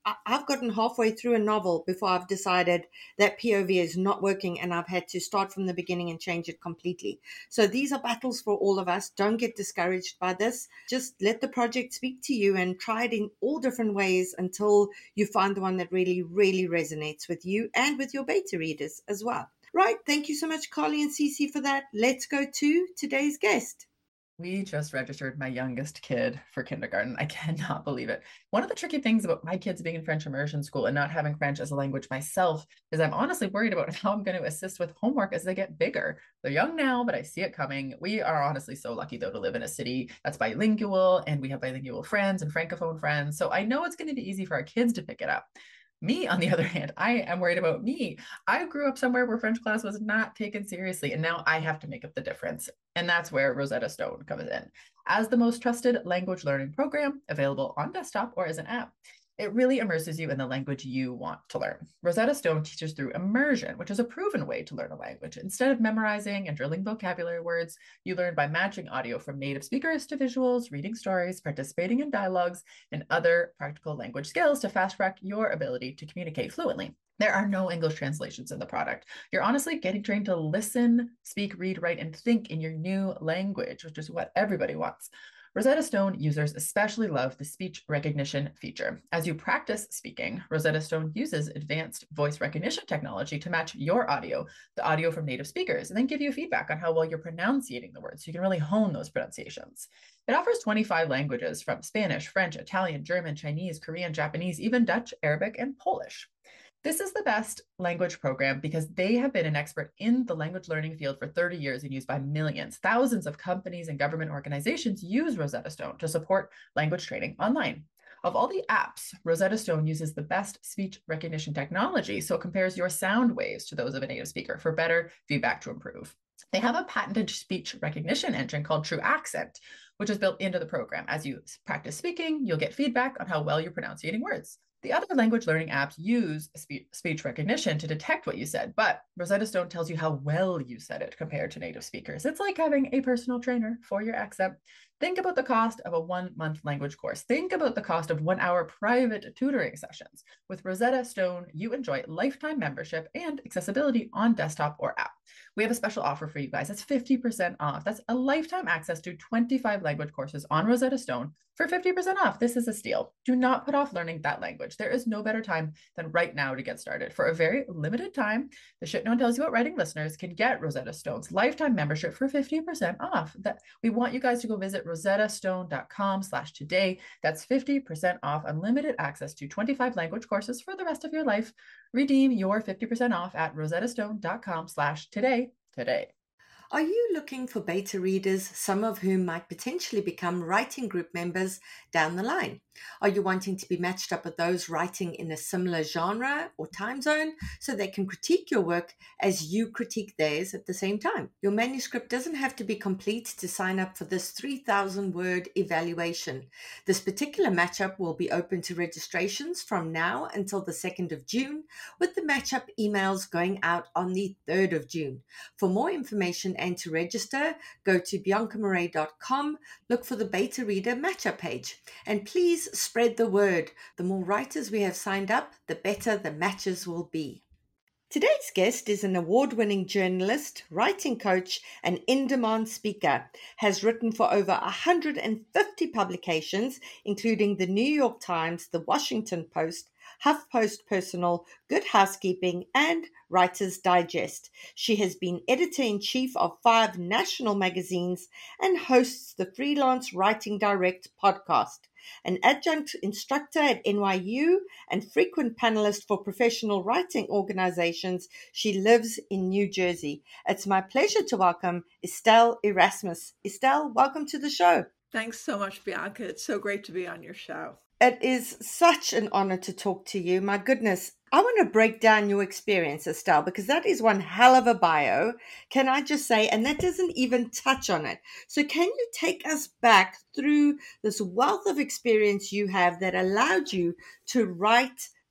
Speaker 3: I- I've gotten halfway through a novel before I've decided that P O V is not working and I've had to start from the beginning and change it completely. So these are battles for all of us. Don't get discouraged by this. Just let the project speak to you and try it in all different ways until you find the one that really, really resonates with you and with your beta readers as well. Right. Thank you so much, Carly and Cece, for that. Let's go to today's guest.
Speaker 1: We just registered my youngest kid for kindergarten. I cannot believe it. One of the tricky things about my kids being in French immersion school and not having French as a language myself is I'm honestly worried about how I'm going to assist with homework as they get bigger. They're young now, but I see it coming. We are honestly so lucky, though, to live in a city that's bilingual, and we have bilingual friends and francophone friends. So I know it's going to be easy for our kids to pick it up. Me, on the other hand, I am worried about me. I grew up somewhere where French class was not taken seriously, and now I have to make up the difference. And that's where Rosetta Stone comes in. As the most trusted language learning program available on desktop or as an app, it really immerses you in the language you want to learn. Rosetta Stone teaches through immersion, which is a proven way to learn a language. Instead of memorizing and drilling vocabulary words, you learn by matching audio from native speakers to visuals, reading stories, participating in dialogues, and other practical language skills to fast-track your ability to communicate fluently. There are no English translations in the product. You're honestly getting trained to listen, speak, read, write, and think in your new language, which is what everybody wants. Rosetta Stone users especially love the speech recognition feature. As you practice speaking, Rosetta Stone uses advanced voice recognition technology to match your audio, the audio from native speakers, and then give you feedback on how well you're pronunciating the words so you can really hone those pronunciations. It offers twenty-five languages from Spanish, French, Italian, German, Chinese, Korean, Japanese, even Dutch, Arabic, and Polish. This is the best language program because they have been an expert in the language learning field for thirty years and used by millions. Thousands of companies and government organizations use Rosetta Stone to support language training online. Of all the apps, Rosetta Stone uses the best speech recognition technology, so it compares your sound waves to those of a native speaker for better feedback to improve. They have a patented speech recognition engine called True Accent, which is built into the program. As you practice speaking, you'll get feedback on how well you're pronouncing words. The other language learning apps use spe- speech recognition to detect what you said, but Rosetta Stone tells you how well you said it compared to native speakers. It's like having a personal trainer for your accent. Think about the cost of a one-month language course. Think about the cost of one-hour private tutoring sessions. With Rosetta Stone, you enjoy lifetime membership and accessibility on desktop or app. We have a special offer for you guys. That's fifty percent off. That's a lifetime access to twenty-five language courses on Rosetta Stone for fifty percent off. This is a steal. Do not put off learning that language. There is no better time than right now to get started. For a very limited time, the Shit No One Tells You About Writing listeners can get Rosetta Stone's lifetime membership for fifty percent off. That we want you guys to go visit rosettastone.com slash today. That's fifty percent off unlimited access to twenty-five language courses for the rest of your life. Redeem your fifty percent off at rosettastone.com slash today today.
Speaker 3: Are you looking for beta readers, some of whom might potentially become writing group members down the line? Are you wanting to be matched up with those writing in a similar genre or time zone so they can critique your work as you critique theirs at the same time? Your manuscript doesn't have to be complete to sign up for this three thousand word evaluation. This particular matchup will be open to registrations from now until the second of June, with the matchup emails going out on the third of June. For more information and to register, go to bianca marais dot com, look for the beta reader matchup page, and please spread the word. The more writers we have signed up, the better the matches will be. Today's guest is an award-winning journalist, writing coach, and in-demand speaker. Has written for over one hundred fifty publications, including the New York Times, the Washington Post, HuffPost Personal, Good Housekeeping, and Writer's Digest. She has been editor-in-chief of five national magazines and hosts the Freelance Writing Direct podcast. An adjunct instructor at N Y U and frequent panelist for professional writing organizations, she lives in New Jersey. It's my pleasure to welcome Estelle Erasmus. Estelle, welcome to the show.
Speaker 5: Thanks so much, Bianca. It's so great to be on your show.
Speaker 3: It is such an honor to talk to you. My goodness, I want to break down your experience, Estelle, because that is one hell of a bio, can I just say, and that doesn't even touch on it. So can you take us back through this wealth of experience you have that allowed you to write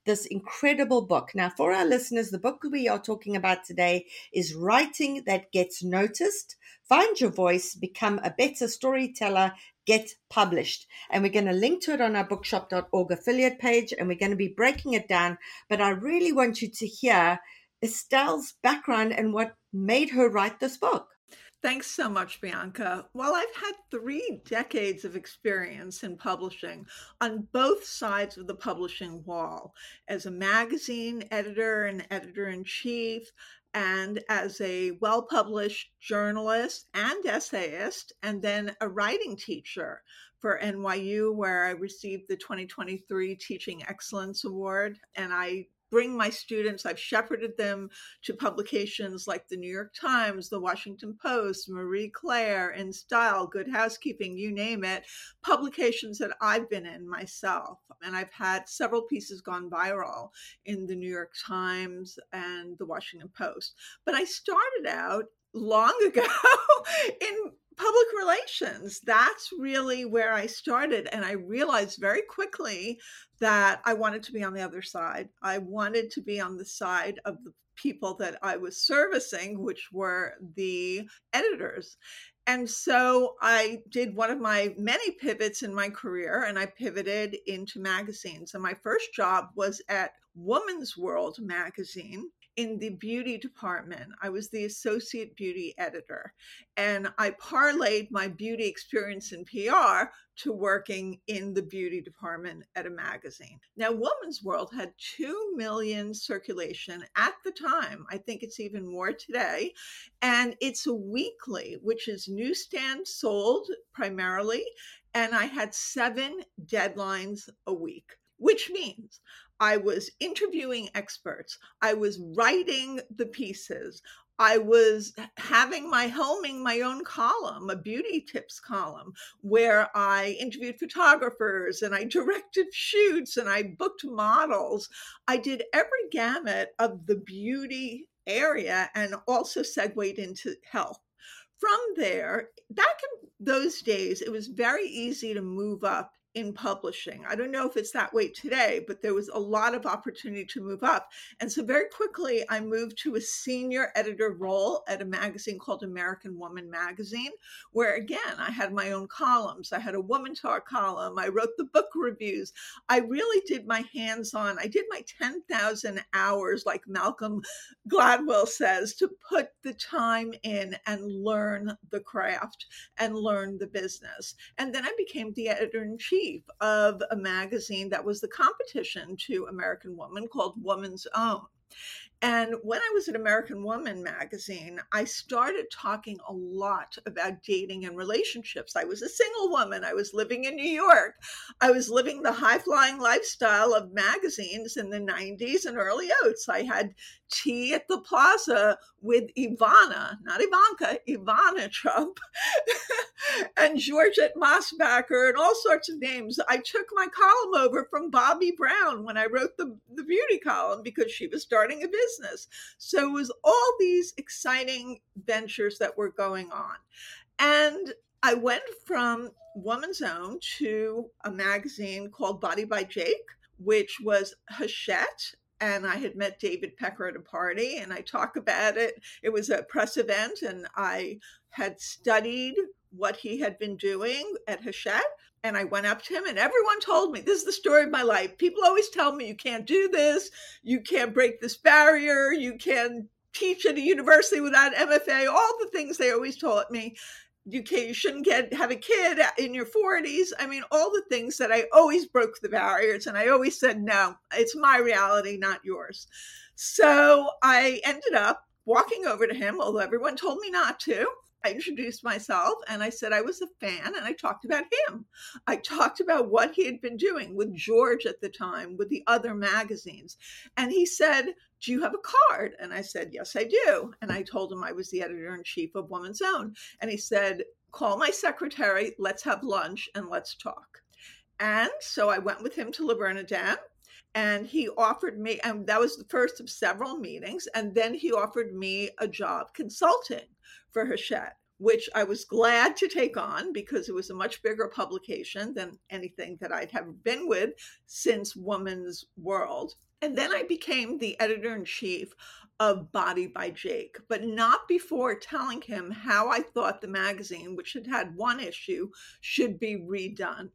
Speaker 3: this incredible book. Now, for our listeners, the book we are talking about today is Writing That Gets Noticed. Find Your Voice, Become a Better Storyteller, Get Published. And we're going to link to it on our bookshop dot org affiliate page, and we're going to be breaking it down. But I really want you to hear Estelle's background and what made her write this book.
Speaker 5: Thanks so much, Bianca. Well, I've had three decades of experience in publishing on both sides of the publishing wall, as a magazine editor and editor-in-chief, and as a well-published journalist and essayist, and then a writing teacher for N Y U, where I received the twenty twenty-three Teaching Excellence Award. And I bring my students, I've shepherded them to publications like the New York Times, the Washington Post, Marie Claire, In Style, Good Housekeeping, you name it, publications that I've been in myself. And I've had several pieces gone viral in the New York Times and the Washington Post. But I started out long ago in public relations. That's really where I started. And I realized very quickly that I wanted to be on the other side. I wanted to be on the side of the people that I was servicing, which were the editors. And so I did one of my many pivots in my career, and I pivoted into magazines. And my first job was at Woman's World magazine in the beauty department. I was the associate beauty editor, and I parlayed my beauty experience in P R to working in the beauty department at a magazine. Now, Woman's World had two million circulation at the time. I think it's even more today. And it's a weekly, which is newsstand sold primarily. And I had seven deadlines a week, which means I was interviewing experts. I was writing the pieces. I was having my helming my own column, a beauty tips column, where I interviewed photographers and I directed shoots and I booked models. I did every gamut of the beauty area and also segued into health. From there, back in those days, it was very easy to move up in publishing. I don't know if it's that way today, but there was a lot of opportunity to move up. And so very quickly, I moved to a senior editor role at a magazine called American Woman Magazine, where again, I had my own columns. I had a Woman Talk column. I wrote the book reviews. I really did my hands-on. I did my ten thousand hours, like Malcolm Gladwell says, to put the time in and learn the craft and learn the business. And then I became the editor-in-chief of a magazine that was the competition to American Woman called Woman's Own. And when I was at American Woman magazine, I started talking a lot about dating and relationships. I was a single woman. I was living in New York. I was living the high-flying lifestyle of magazines in the nineties and early aughts. I had tea at the plaza with Ivana, not Ivanka, Ivana Trump, and Georgette Mossbacher, and all sorts of names. I took my column over from Bobby Brown when I wrote the, the beauty column because she was starting a business. So it was all these exciting ventures that were going on. And I went from Woman's Own to a magazine called Body by Jake, which was Hachette. And I had met David Pecker at a party, and I talk about it. It was a press event, and I had studied what he had been doing at Hachette. And I went up to him, and everyone told me, this is the story of my life. People always tell me, you can't do this. You can't break this barrier. You can't teach at a university without M F A, all the things they always taught me. You can't, you shouldn't get have a kid in your forties. I mean, all the things that I always broke the barriers. And I always said, no, it's my reality, not yours. So I ended up walking over to him, although everyone told me not to. I introduced myself and I said I was a fan, and I talked about him. I talked about what he had been doing with George at the time, with the other magazines. And he said, do you have a card? And I said, yes, I do. And I told him I was the editor-in-chief of Woman's Own. And he said, call my secretary, let's have lunch and let's talk. And so I went with him to Le Bernardin. And he offered me, and that was the first of several meetings. And then he offered me a job consulting for Hachette, which I was glad to take on because it was a much bigger publication than anything that I'd ever been with since Woman's World. And then I became the editor-in-chief of Body by Jake, but not before telling him how I thought the magazine, which had had one issue, should be redone.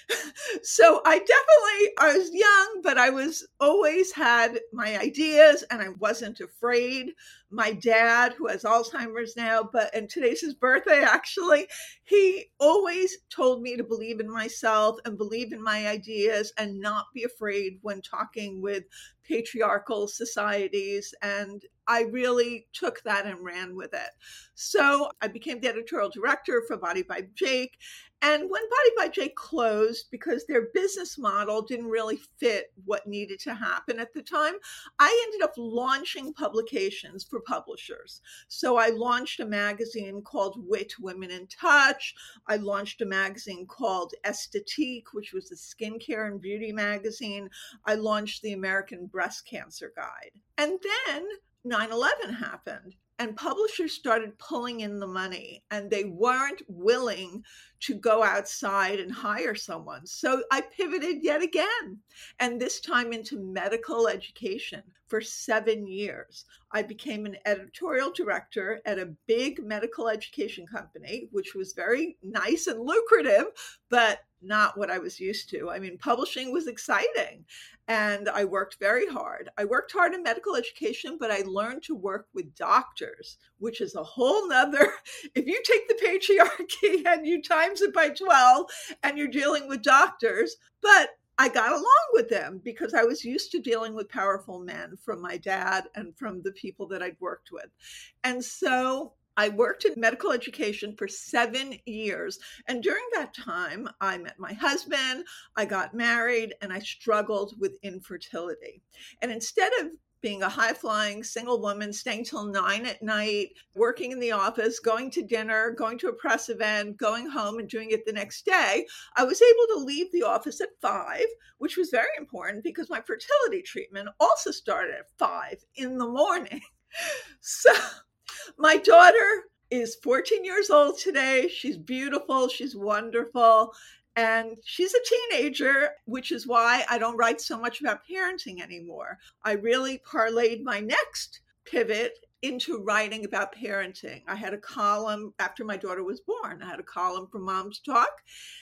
Speaker 5: So I definitely, I was young, but I was always had my ideas and I wasn't afraid. My dad, who has Alzheimer's now, but and today's his birthday, actually, he always told me to believe in myself and believe in my ideas and not be afraid when talking with patriarchal societies. And I really took that and ran with it. So I became the editorial director for Body by Jake. And when Body by Jake closed, because their business model didn't really fit what needed to happen at the time, I ended up launching publications for publishers. So I launched a magazine called Wit Women in Touch. I launched a magazine called Esthétique, which was a skincare and beauty magazine. I launched the American Breast Cancer Guide. And then nine eleven happened. And publishers started pulling in the money and they weren't willing to go outside and hire someone. So I pivoted yet again, and this time into medical education for seven years. I became an editorial director at a big medical education company, which was very nice and lucrative, but not what I was used to. I mean, publishing was exciting and I worked very hard. I worked hard in medical education, but I learned to work with doctors, which is a whole nother, if you take the patriarchy and you times it by twelve and you're dealing with doctors, but I got along with them because I was used to dealing with powerful men from my dad and from the people that I'd worked with. And so I worked in medical education for seven years. And during that time, I met my husband, I got married, and I struggled with infertility. And instead of being a high-flying single woman, staying till nine at night, working in the office, going to dinner, going to a press event, going home and doing it the next day, I was able to leave the office at five, which was very important because my fertility treatment also started at five in the morning. So my daughter is fourteen years old today. She's beautiful. She's wonderful. And she's a teenager, which is why I don't write so much about parenting anymore. I really parlayed my next pivot into writing about parenting. I had a column after my daughter was born. I had a column for Moms Talk.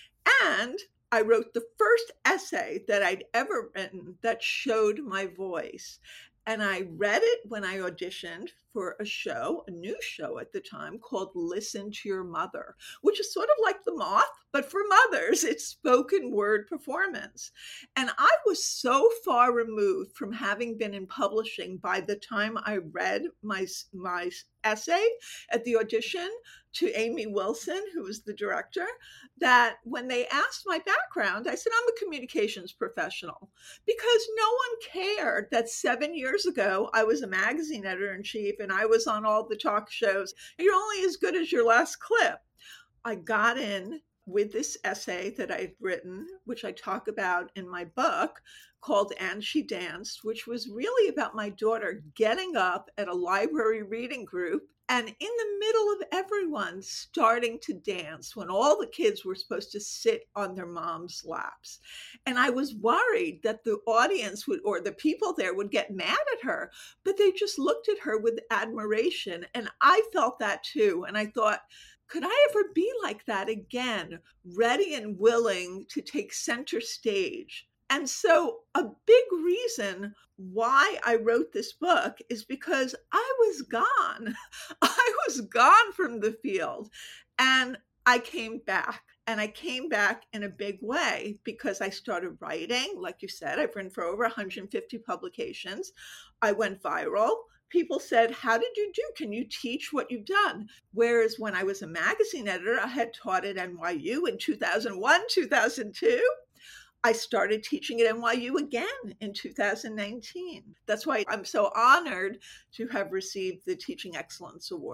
Speaker 5: And I wrote the first essay that I'd ever written that showed my voice. And I read it when I auditioned for a show, a new show at the time called Listen to Your Mother, which is sort of like The Moth, but for mothers. It's spoken word performance. And I was so far removed from having been in publishing by the time I read my, my essay at the audition to Amy Wilson, who was the director, that when they asked my background, I said, I'm a communications professional, because no one cared that seven years ago, I was a magazine editor-in-chief and I was on all the talk shows. You're only as good as your last clip. I got in with this essay that I'd written, which I talk about in my book, called And She Danced, which was really about my daughter getting up at a library reading group and in the middle of everyone starting to dance when all the kids were supposed to sit on their mom's laps. And I was worried that the audience would, or the people there would get mad at her, but they just looked at her with admiration. And I felt that too. And I thought, could I ever be like that again, ready and willing to take center stage? And so a big reason why I wrote this book is because I was gone. I was gone from the field and I came back. And I came back in a big way because I started writing. Like you said, I've written for over one hundred fifty publications. I went viral. People said, how did you do? Can you teach what you've done? Whereas when I was a magazine editor, I had taught at N Y U in two thousand one, two thousand two. I started teaching at N Y U again in two thousand nineteen. That's why I'm so honored to have received the Teaching Excellence Award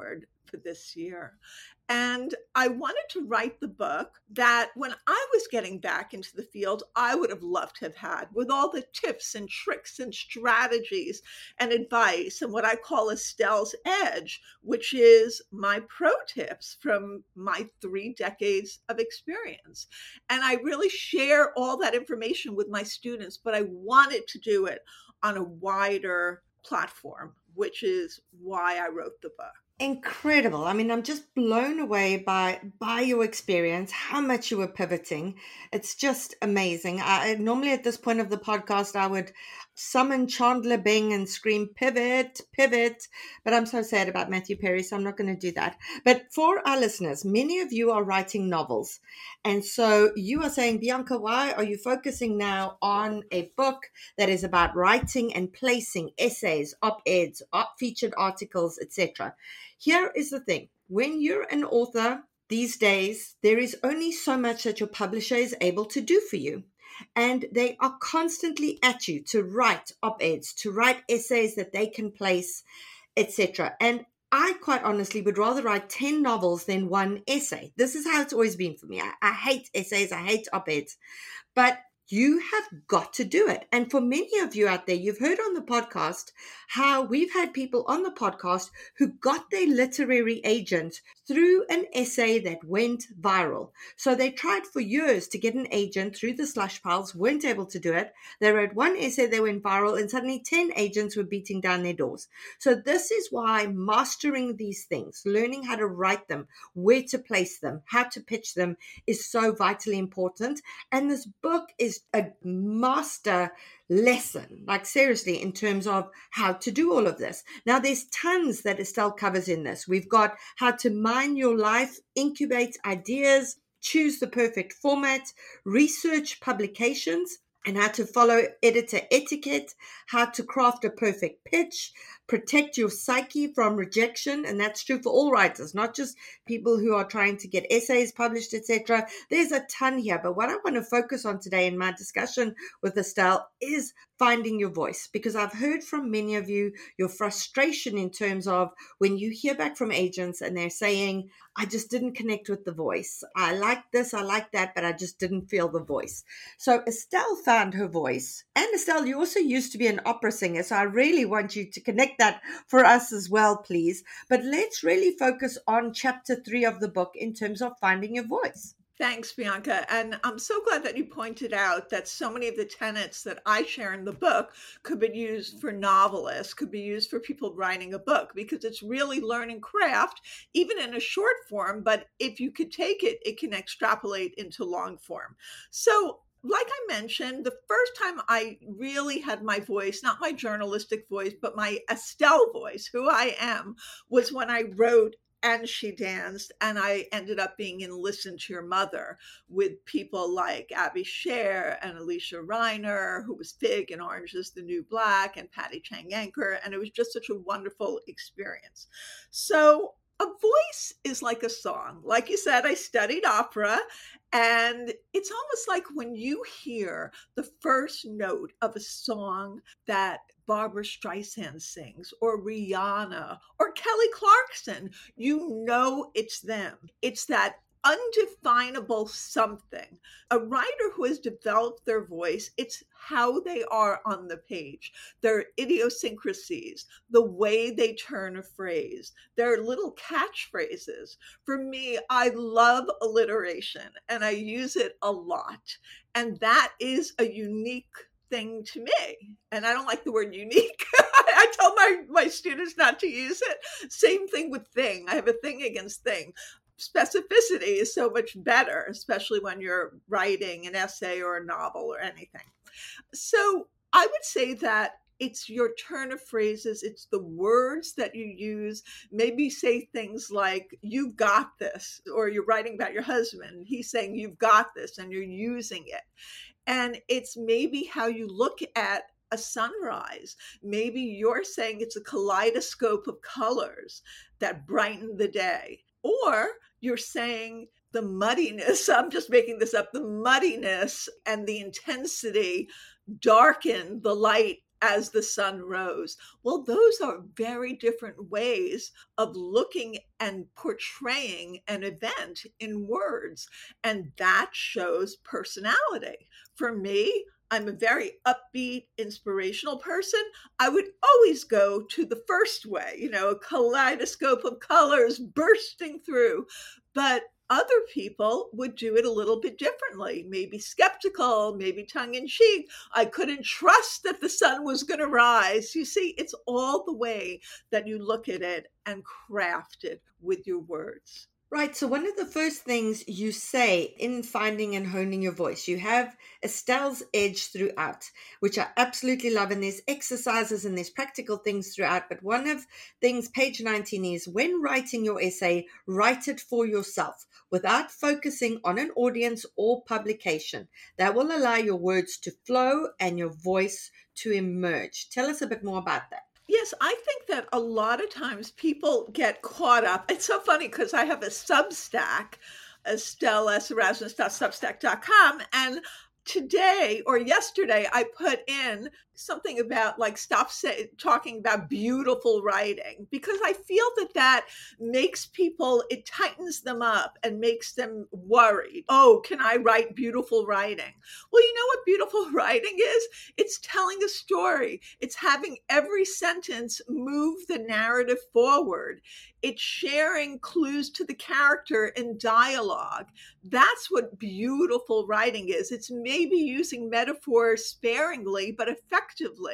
Speaker 5: for this year. And I wanted to write the book that when I was getting back into the field, I would have loved to have had, with all the tips and tricks and strategies and advice and what I call Estelle's Edge, which is my pro tips from my three decades of experience. And I really share all that information with my students, but I wanted to do it on a wider platform, which is why I wrote the book.
Speaker 3: Incredible. I mean, I'm just blown away by by your experience, how much you were pivoting. It's just amazing. I normally at this point of the podcast, I would summon Chandler Bing and scream, pivot, pivot. But I'm so sad about Matthew Perry, so I'm not going to do that. But for our listeners, many of you are writing novels. And so you are saying, Bianca, why are you focusing now on a book that is about writing and placing essays, op-eds, op- featured articles, et cetera? Here is the thing. When you're an author these days, there is only so much that your publisher is able to do for you. And they are constantly at you to write op-eds, to write essays that they can place, et cetera. And I quite honestly would rather write ten novels than one essay. This is how it's always been for me. I, I hate essays. I hate op-eds. But you have got to do it. And for many of you out there, you've heard on the podcast how we've had people on the podcast who got their literary agent through an essay that went viral. So they tried for years to get an agent through the slush piles, weren't able to do it. They wrote one essay that went viral, and suddenly ten agents were beating down their doors. So this is why mastering these things, learning how to write them, where to place them, how to pitch them is so vitally important. And this book is a master lesson, like seriously, in terms of how to do all of this. Now, there's tons that Estelle covers in this. We've got how to mine your life, incubate ideas, choose the perfect format, research publications, and how to follow editor etiquette, how to craft a perfect pitch, protect your psyche from rejection. And that's true for all writers, not just people who are trying to get essays published, et cetera. There's a ton here. But what I want to focus on today in my discussion with Estelle is finding your voice, because I've heard from many of you your frustration in terms of when you hear back from agents and they're saying, I just didn't connect with the voice. I like this, I like that, but I just didn't feel the voice. So Estelle found her voice. And Estelle, you also used to be an opera singer, so I really want you to connect that for us as well, please. But let's really focus on chapter three of the book in terms of finding your voice.
Speaker 5: Thanks, Bianca. And I'm so glad that you pointed out that so many of the tenets that I share in the book could be used for novelists, could be used for people writing a book, because it's really learning craft, even in a short form. But if you could take it, it can extrapolate into long form. So like I mentioned, the first time I really had my voice, not my journalistic voice, but my Estelle voice, who I am, was when I wrote And She Danced, and I ended up being in Listen to Your Mother with people like Abby Sher and Alicia Reiner, who was Fig in Orange is the New Black, and Patty Chang-Anker, and it was just such a wonderful experience. So a voice is like a song. Like you said, I studied opera, and it's almost like when you hear the first note of a song that Barbra Streisand sings, or Rihanna, or Kelly Clarkson, you know it's them. It's that undefinable something. A writer who has developed their voice, it's how they are on the page, their idiosyncrasies, the way they turn a phrase, their little catchphrases. For me, I love alliteration, and I use it a lot. And that is a unique thing to me. And I don't like the word unique. I tell my, my students not to use it. Same thing with thing. I have a thing against thing. Specificity is so much better, especially when you're writing an essay or a novel or anything. So I would say that it's your turn of phrases. It's the words that you use. Maybe say things like, you got this, or you're writing about your husband. He's saying, you've got this, and you're using it. And it's maybe how you look at a sunrise. Maybe you're saying it's a kaleidoscope of colors that brighten the day. Or you're saying the muddiness, I'm just making this up, the muddiness and the intensity darken the light as the sun rose. Well, those are very different ways of looking and portraying an event in words. And that shows personality. For me, I'm a very upbeat, inspirational person. I would always go to the first way, you know, a kaleidoscope of colors bursting through. But other people would do it a little bit differently, maybe skeptical, maybe tongue in cheek. I couldn't trust that the sun was going to rise. You see, it's all the way that you look at it and craft it with your words.
Speaker 3: Right. So one of the first things you say in finding and honing your voice, you have Estelle's edge throughout, which I absolutely love. And there's exercises and there's practical things throughout. But one of things, page nineteen, is when writing your essay, write it for yourself without focusing on an audience or publication. That will allow your words to flow and your voice to emerge. Tell us a bit more about that.
Speaker 5: Yes, I think that a lot of times people get caught up. It's so funny because I have a Substack, estelle s erasmus dot substack dot com, and today or yesterday I put in something about like stop say, talking about beautiful writing, because I feel that that makes people, it tightens them up and makes them worried. Oh, can I write beautiful writing? Well, you know what beautiful writing is? It's telling a story. It's having every sentence move the narrative forward. It's sharing clues to the character in dialogue. That's what beautiful writing is. It's maybe using metaphors sparingly, but effectively.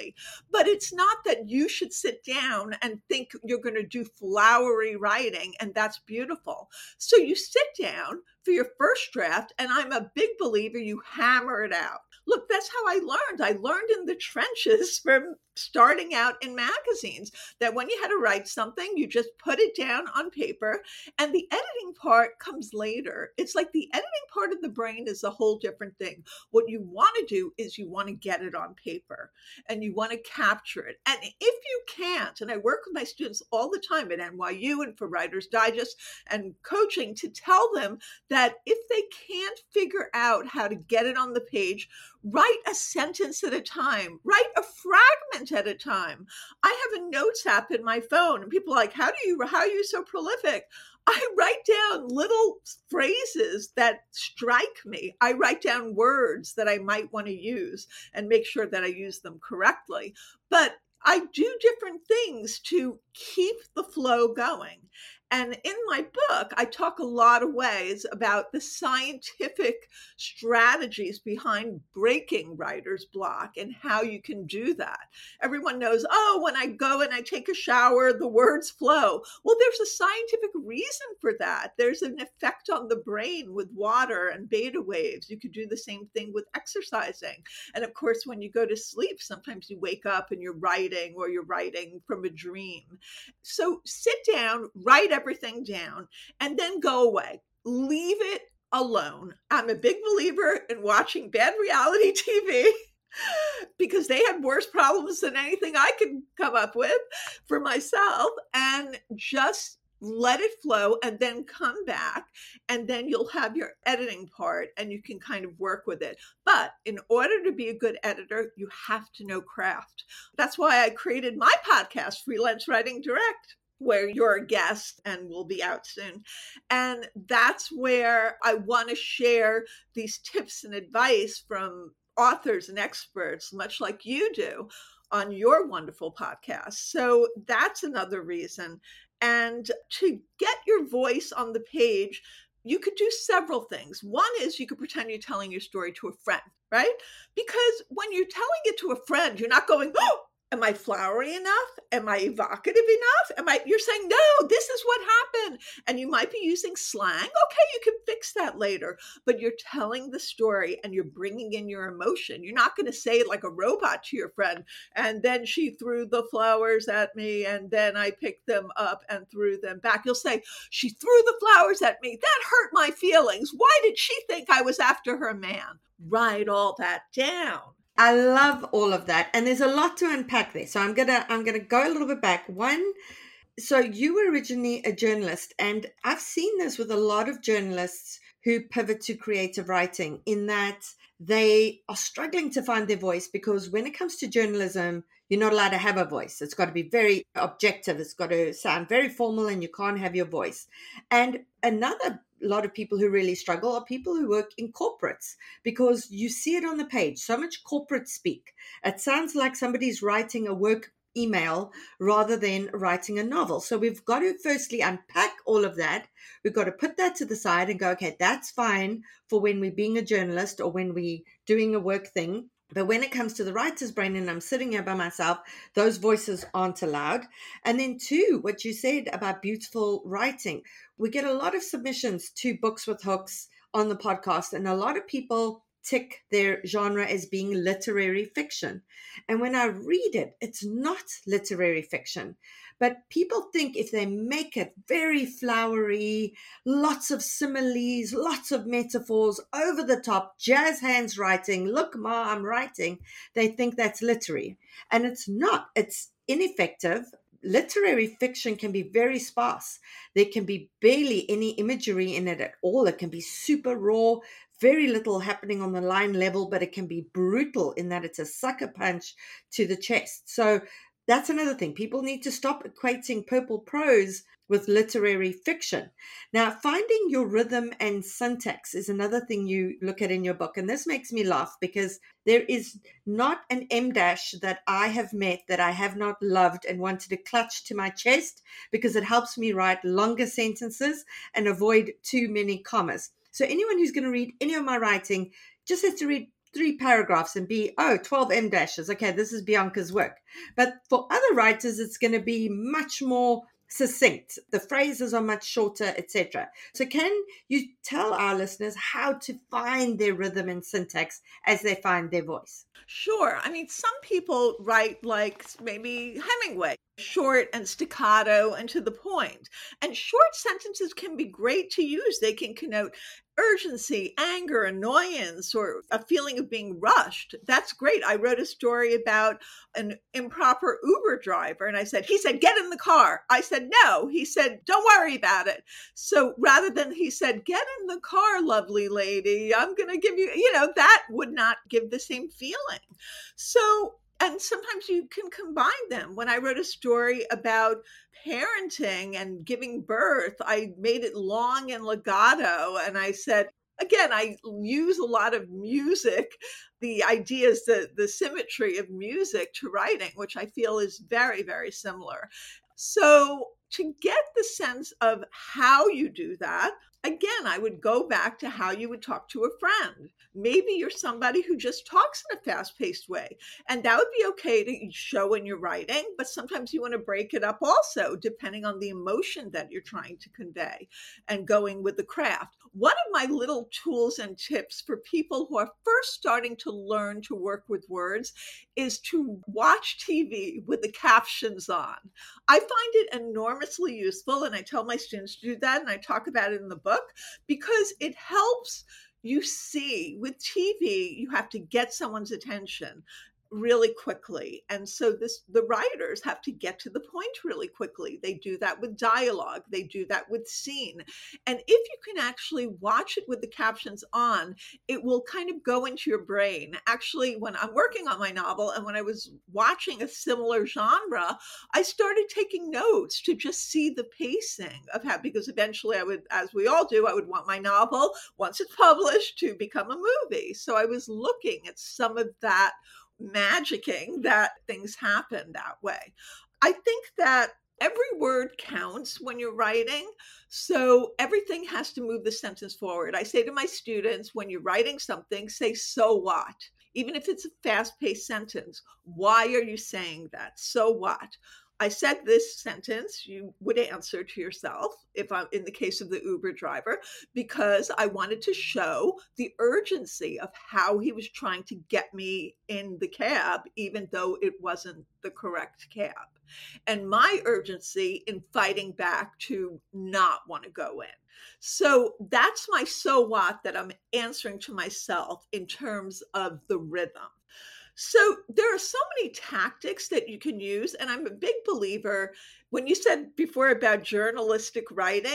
Speaker 5: But it's not that you should sit down and think you're going to do flowery writing and that's beautiful. So you sit down for your first draft, and I'm a big believer you hammer it out. Look, that's how I learned. I learned in the trenches from starting out in magazines that when you had to write something, you just put it down on paper, and the editing part comes later. It's like the editing part of the brain is a whole different thing. What you want to do is you want to get it on paper and you want to capture it. And if you can't, and I work with my students all the time at N Y U and for Writer's Digest and coaching to tell them that if they can't figure out how to get it on the page, write a sentence at a time, write a fragment at a time. I have a notes app in my phone, and people are like, how do you, how are you so prolific? I write down little phrases that strike me. I write down words that I might want to use and make sure that I use them correctly. But I do different things to keep the flow going. And in my book, I talk a lot of ways about the scientific strategies behind breaking writer's block and how you can do that. Everyone knows, oh, when I go and I take a shower, the words flow. Well, there's a scientific reason for that. There's an effect on the brain with water and beta waves. You could do the same thing with exercising. And of course, when you go to sleep, sometimes you wake up and you're writing, or you're writing from a dream. So sit down, write everything down, and then go away. Leave it alone. I'm a big believer in watching bad reality T V because they have worse problems than anything I could come up with for myself, and just let it flow and then come back, and then you'll have your editing part and you can kind of work with it. But in order to be a good editor, you have to know craft. That's why I created my podcast, Freelance Writing Direct, where you're a guest and will be out soon. And that's where I want to share these tips and advice from authors and experts, much like you do on your wonderful podcast. So that's another reason. And to get your voice on the page, you could do several things. One is you could pretend you're telling your story to a friend, right? Because when you're telling it to a friend, you're not going, oh, am I flowery enough? Am I evocative enough? Am I, you're saying, no, this is what happened. And you might be using slang. Okay, you can fix that later. But you're telling the story and you're bringing in your emotion. You're not going to say it like a robot to your friend. And then she threw the flowers at me, and then I picked them up and threw them back. You'll say, she threw the flowers at me. That hurt my feelings. Why did she think I was after her man? Write all that down.
Speaker 3: I love all of that. And there's a lot to unpack there. So I'm going to, I'm going to go a little bit back. One, so you were originally a journalist, and I've seen this with a lot of journalists who pivot to creative writing, in that they are struggling to find their voice, because when it comes to journalism, you're not allowed to have a voice. It's got to be very objective. It's got to sound very formal, and you can't have your voice. And another lot of people who really struggle are people who work in corporates, because you see it on the page, so much corporate speak. It sounds like somebody's writing a work email rather than writing a novel. So we've got to firstly unpack all of that. We've got to put that to the side and go, okay, that's fine for when we're being a journalist or when we're doing a work thing. But when it comes to the writer's brain and I'm sitting here by myself, those voices aren't allowed. And then two, what you said about beautiful writing. We get a lot of submissions to Books with Hooks on the podcast, and a lot of people tick their genre as being literary fiction. And when I read it, it's not literary fiction. But people think if they make it very flowery, lots of similes, lots of metaphors, over the top, jazz hands writing, look, Ma, I'm writing, they think that's literary. And it's not. It's ineffective. Literary fiction can be very sparse. There can be barely any imagery in it at all. It can be super raw, very little happening on the line level, but it can be brutal in that it's a sucker punch to the chest. So that's another thing. People need to stop equating purple prose with literary fiction. Now, finding your rhythm and syntax is another thing you look at in your book. And this makes me laugh, because there is not an em dash that I have met that I have not loved and wanted to clutch to my chest, because it helps me write longer sentences and avoid too many commas. So anyone who's going to read any of my writing just has to read three paragraphs and be, oh, twelve em dashes. Okay, this is Bianca's work. But for other writers, it's going to be much more succinct. The phrases are much shorter, et cetera. So can you tell our listeners how to find their rhythm and syntax as they find their voice?
Speaker 5: Sure. I mean, some people write like maybe Hemingway, short and staccato and to the point. And short sentences can be great to use. They can connote urgency, anger, annoyance, or a feeling of being rushed. That's great. I wrote a story about an improper Uber driver, and I said, he said, get in the car. I said, no. He said, don't worry about it. So rather than he said, get in the car, lovely lady, I'm going to give you, you know, that would not give the same feeling. So, and sometimes you can combine them. When I wrote a story about parenting and giving birth, I made it long and legato. And I said, again, I use a lot of music, the ideas, the, the symmetry of music to writing, which I feel is very, very similar. So to get the sense of how you do that, again, I would go back to how you would talk to a friend. Maybe you're somebody who just talks in a fast-paced way, and that would be okay to show in your writing, but sometimes you want to break it up also, depending on the emotion that you're trying to convey and going with the craft. One of my little tools and tips for people who are first starting to learn to work with words is to watch T V with the captions on. I find it enormously useful, and I tell my students to do that, and I talk about it in the book, because it helps you see. With T V, you have to get someone's attention really quickly. And so this, the writers have to get to the point really quickly. They do that with dialogue. They do that with scene. And if you can actually watch it with the captions on, it will kind of go into your brain. Actually, when I'm working on my novel and when I was watching a similar genre, I started taking notes to just see the pacing of how, because eventually I would, as we all do, I would want my novel, once it's published, to become a movie. So I was looking at some of that magicking that things happen that way. I think that every word counts when you're writing. So everything has to move the sentence forward. I say to my students, when you're writing something, say, so what? Even if it's a fast-paced sentence, why are you saying that? So what? I said this sentence, you would answer to yourself, if I'm in the case of the Uber driver, because I wanted to show the urgency of how he was trying to get me in the cab, even though it wasn't the correct cab. And my urgency in fighting back to not want to go in. So that's my so what that I'm answering to myself in terms of the rhythm. So there are so many tactics that you can use. And I'm a big believer, when you said before about journalistic writing,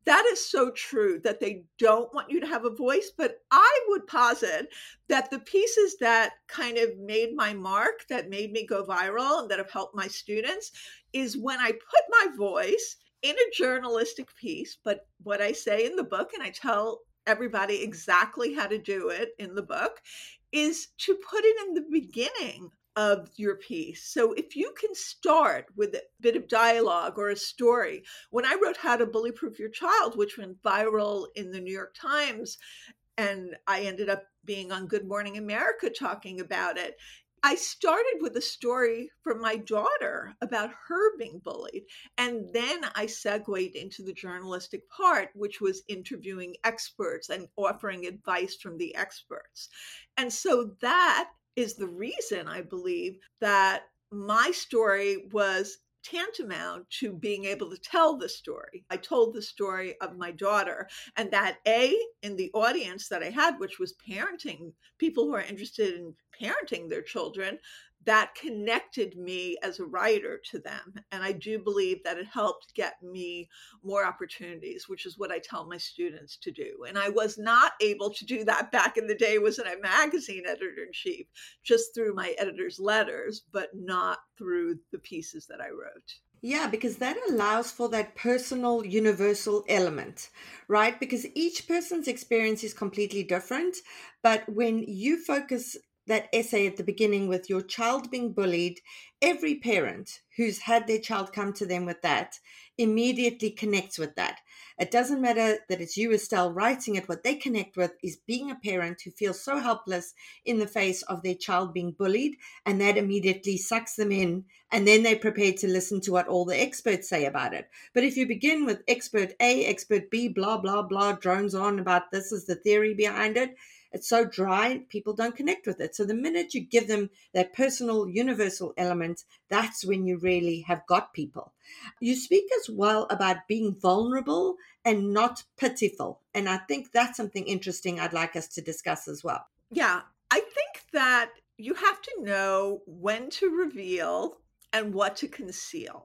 Speaker 5: That is so true, that they don't want you to have a voice. But I would posit that the pieces that kind of made my mark, that made me go viral and that have helped my students, is when I put my voice in a journalistic piece. But what I say in the book, and I tell everybody exactly how to do it in the book, is to put it in the beginning of your piece. So if you can start with a bit of dialogue or a story. When I wrote How to Bully-Proof Your Child, which went viral in the New York Times, and I ended up being on Good Morning America talking about it, I started with a story from my daughter about her being bullied. And then I segued into the journalistic part, which was interviewing experts and offering advice from the experts. And so that is the reason I believe that my story was tantamount to being able to tell the story. I told the story of my daughter, and that A, in the audience that I had, which was parenting, people who are interested in parenting their children, that connected me as a writer to them. And I do believe that it helped get me more opportunities, which is what I tell my students to do. And I was not able to do that back in the day, was a magazine editor-in-chief, just through my editor's letters, but not through the pieces that I wrote.
Speaker 3: Yeah, because that allows for that personal, universal element, right? Because each person's experience is completely different. But when you focus that essay at the beginning with your child being bullied, every parent who's had their child come to them with that immediately connects with that. It doesn't matter that it's you, Estelle, writing it. What they connect with is being a parent who feels so helpless in the face of their child being bullied, and that immediately sucks them in, and then they're prepared to listen to what all the experts say about it. But if you begin with expert A, expert B, blah, blah, blah, drones on about this is the theory behind it, it's so dry, people don't connect with it. So the minute you give them that personal, universal element, that's when you really have got people. You speak as well about being vulnerable and not pitiful. And I think that's something interesting I'd like us to discuss as well.
Speaker 5: Yeah, I think that you have to know when to reveal and what to conceal.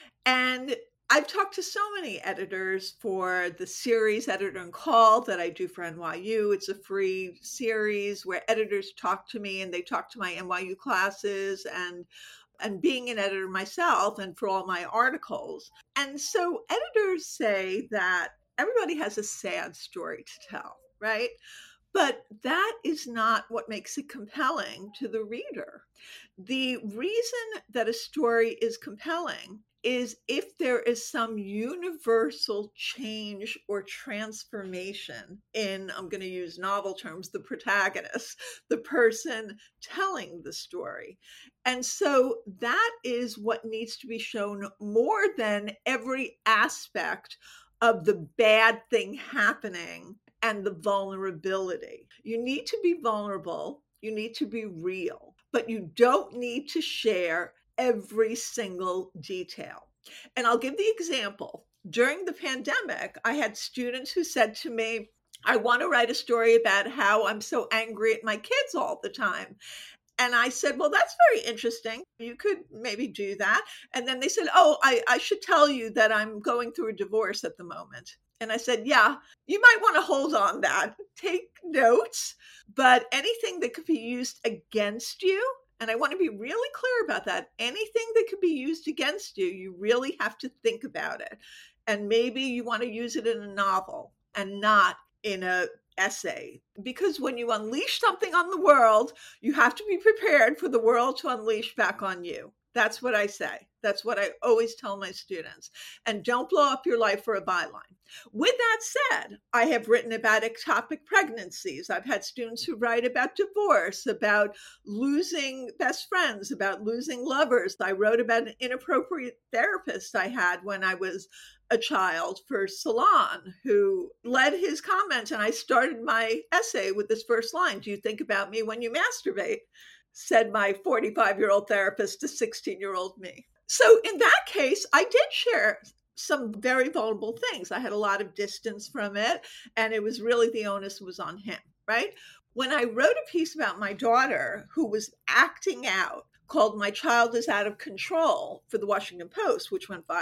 Speaker 5: And I've talked to so many editors for the series Editor and Call that I do for N Y U. It's a free series where editors talk to me and they talk to my N Y U classes and and being an editor myself and for all my articles. And so editors say that everybody has a sad story to tell, right? But that is not what makes it compelling to the reader. The reason that a story is compelling is if there is some universal change or transformation in, I'm going to use novel terms, the protagonist, the person telling the story. And so that is what needs to be shown more than every aspect of the bad thing happening and the vulnerability. You need to be vulnerable, you need to be real, but you don't need to share every single detail. And I'll give the example. During the pandemic, I had students who said to me, I want to write a story about how I'm so angry at my kids all the time. And I said, well, that's very interesting. You could maybe do that. And then they said, oh, I, I should tell you that I'm going through a divorce at the moment. And I said, yeah, you might want to hold on that. Take notes, but anything that could be used against you, and I want to be really clear about that, anything that could be used against you, you really have to think about it. And maybe you want to use it in a novel and not in a essay, because when you unleash something on the world, you have to be prepared for the world to unleash back on you. That's what I say. That's what I always tell my students. And don't blow up your life for a byline. With that said, I have written about ectopic pregnancies. I've had students who write about divorce, about losing best friends, about losing lovers. I wrote about an inappropriate therapist I had when I was a child for Salon, who led his comments. And I started my essay with this first line, do you think about me when you masturbate? Said my forty-five-year-old therapist to sixteen-year-old me. So in that case, I did share some very vulnerable things. I had a lot of distance from it, and it was really the onus was on him, right? When I wrote a piece about my daughter who was acting out, called My Child is Out of Control for the Washington Post, which went viral,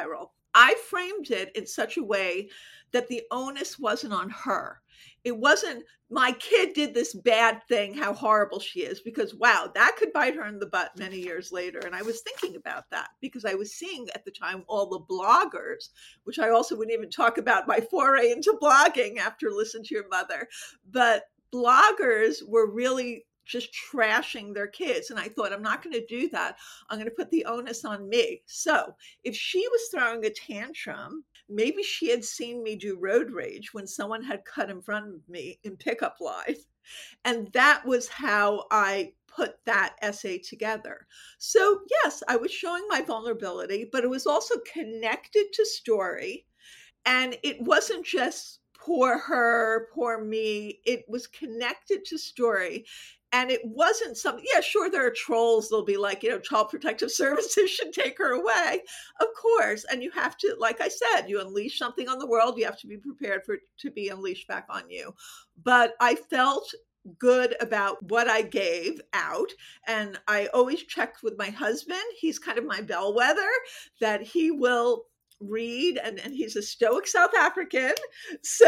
Speaker 5: I framed it in such a way that the onus wasn't on her. It wasn't, my kid did this bad thing, how horrible she is, because wow, that could bite her in the butt many years later. And I was thinking about that because I was seeing at the time all the bloggers, which I also wouldn't even talk about my foray into blogging after Listen to Your Mother, but bloggers were really just trashing their kids. And I thought, I'm not going to do that. I'm going to put the onus on me. So if she was throwing a tantrum, maybe she had seen me do road rage when someone had cut in front of me in pickup lines. And that was how I put that essay together. So yes, I was showing my vulnerability, but it was also connected to story. And it wasn't just poor her, poor me. It was connected to story. And it wasn't something, yeah, sure, there are trolls. They'll be like, you know, Child Protective Services should take her away. Of course. And you have to, like I said, you unleash something on the world. You have to be prepared for it to be unleashed back on you. But I felt good about what I gave out. And I always checked with my husband. He's kind of my bellwether that he will read, and, and he's a stoic South African, so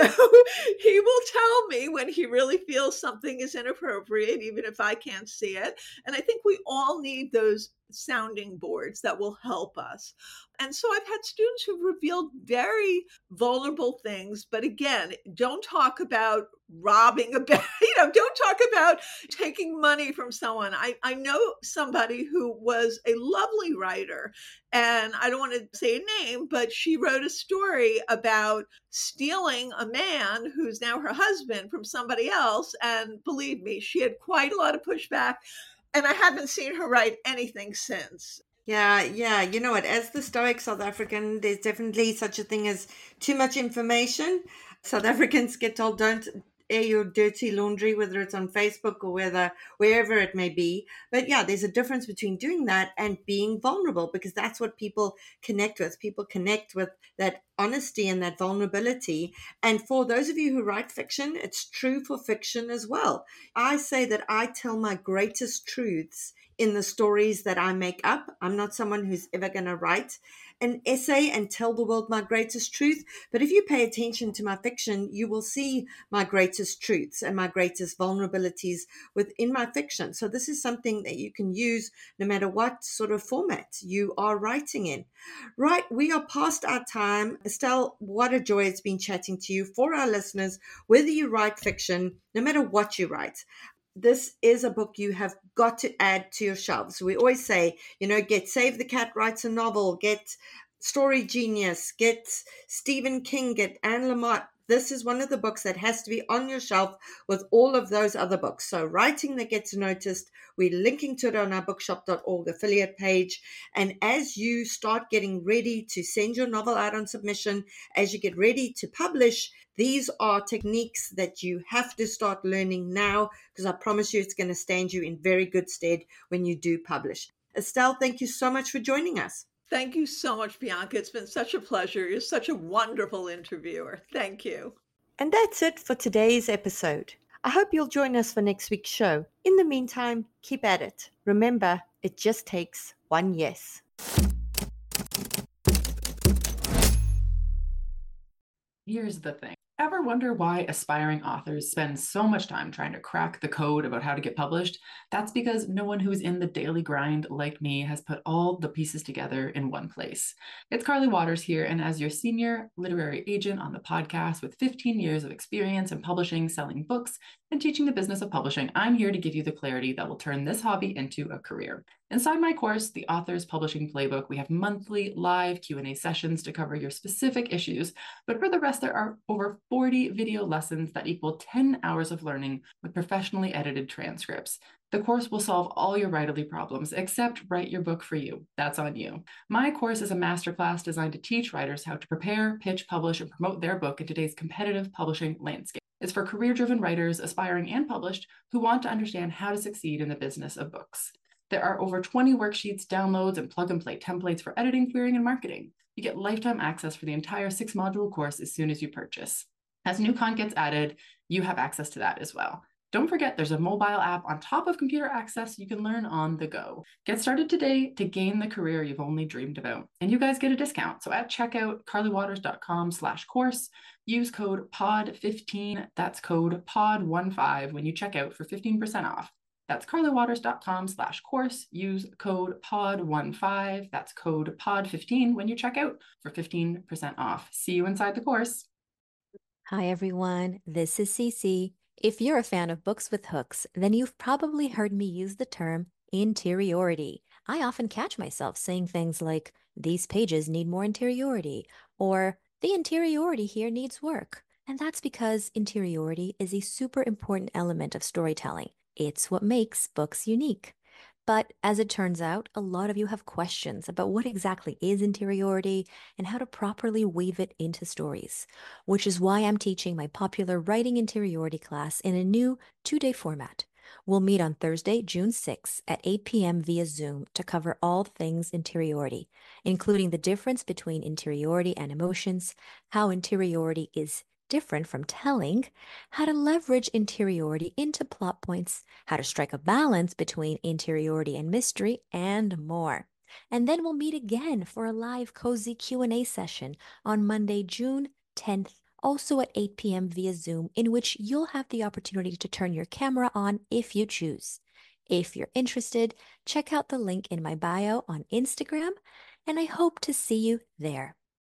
Speaker 5: he will tell me when he really feels something is inappropriate, even if I can't see it. And I think we all need those sounding boards that will help us. And so I've had students who've revealed very vulnerable things, but again, don't talk about robbing a bank, you know, don't talk about taking money from someone. I, I know somebody who was a lovely writer, and I don't want to say a name, but she wrote a story about stealing a man who's now her husband from somebody else. And believe me, she had quite a lot of pushback. And I haven't seen her write anything since.
Speaker 3: Yeah, yeah. You know what? As the Stoic South African, there's definitely such a thing as too much information. South Africans get told, don't air your dirty laundry, whether it's on Facebook or whether wherever it may be. But yeah, there's a difference between doing that and being vulnerable, because that's what people connect with. People connect with that honesty and that vulnerability. And for those of you who write fiction, it's true for fiction as well. I say that I tell my greatest truths in the stories that I make up. I'm not someone who's ever going to write an essay and tell the world my greatest truth. But if you pay attention to my fiction, you will see my greatest truths and my greatest vulnerabilities within my fiction. So this is something that you can use no matter what sort of format you are writing in. Right, we are past our time. Estelle, what a joy it's been chatting to you. For our listeners, whether you write fiction, no matter what you write, this is a book you have got to add to your shelves. We always say, you know, get Save the Cat Writes a Novel, get Story Genius, get Stephen King, get Anne Lamott. This is one of the books that has to be on your shelf with all of those other books. So Writing That Gets Noticed, we're linking to it on our bookshop dot org affiliate page. And as you start getting ready to send your novel out on submission, as you get ready to publish, these are techniques that you have to start learning now, because I promise you it's going to stand you in very good stead when you do publish. Estelle, thank you so much for joining us.
Speaker 5: Thank you so much, Bianca. It's been such a pleasure. You're such a wonderful interviewer. Thank you.
Speaker 3: And that's it for today's episode. I hope you'll join us for next week's show. In the meantime, keep at it. Remember, it just takes one yes.
Speaker 1: Here's the thing. Ever wonder why aspiring authors spend so much time trying to crack the code about how to get published? That's because no one who's in the daily grind like me has put all the pieces together in one place. It's Carly Waters here, and as your senior literary agent on the podcast with fifteen years of experience in publishing, selling books, and teaching the business of publishing, I'm here to give you the clarity that will turn this hobby into a career. Inside my course, The Author's Publishing Playbook, we have monthly live Q and A sessions to cover your specific issues, but for the rest, there are over forty video lessons that equal ten hours of learning with professionally edited transcripts. The course will solve all your writerly problems, except write your book for you. That's on you. My course is a masterclass designed to teach writers how to prepare, pitch, publish, and promote their book in today's competitive publishing landscape. It's for career-driven writers, aspiring and published, who want to understand how to succeed in the business of books. There are over twenty worksheets, downloads, and plug-and-play templates for editing, querying, and marketing. You get lifetime access for the entire six-module course as soon as you purchase. As new content gets added, you have access to that as well. Don't forget, there's a mobile app on top of computer access you can learn on the go. Get started today to gain the career you've only dreamed about. And you guys get a discount. So at checkout, carlywaters.com slash course, use code P O D fifteen. That's code P O D fifteen when you check out for fifteen percent off. That's carlywaters.com slash course. Use code P O D fifteen. That's code P O D fifteen when you check out for fifteen percent off. See you inside the course.
Speaker 2: Hi, everyone. This is Cece. If you're a fan of books with hooks, then you've probably heard me use the term interiority. I often catch myself saying things like, these pages need more interiority, or the interiority here needs work. And that's because interiority is a super important element of storytelling. It's what makes books unique. But as it turns out, a lot of you have questions about what exactly is interiority and how to properly weave it into stories, which is why I'm teaching my popular writing interiority class in a new two-day format. We'll meet on Thursday, June sixth at eight p.m. via Zoom to cover all things interiority, including the difference between interiority and emotions, how interiority is different from telling, how to leverage interiority into plot points, how to strike a balance between interiority and mystery, and more. And then we'll meet again for a live cozy Q and A session on Monday, June tenth, also at eight p.m. via Zoom, in which you'll have the opportunity to turn your camera on if you choose. If you're interested, check out the link in my bio on Instagram, and I hope to see you there.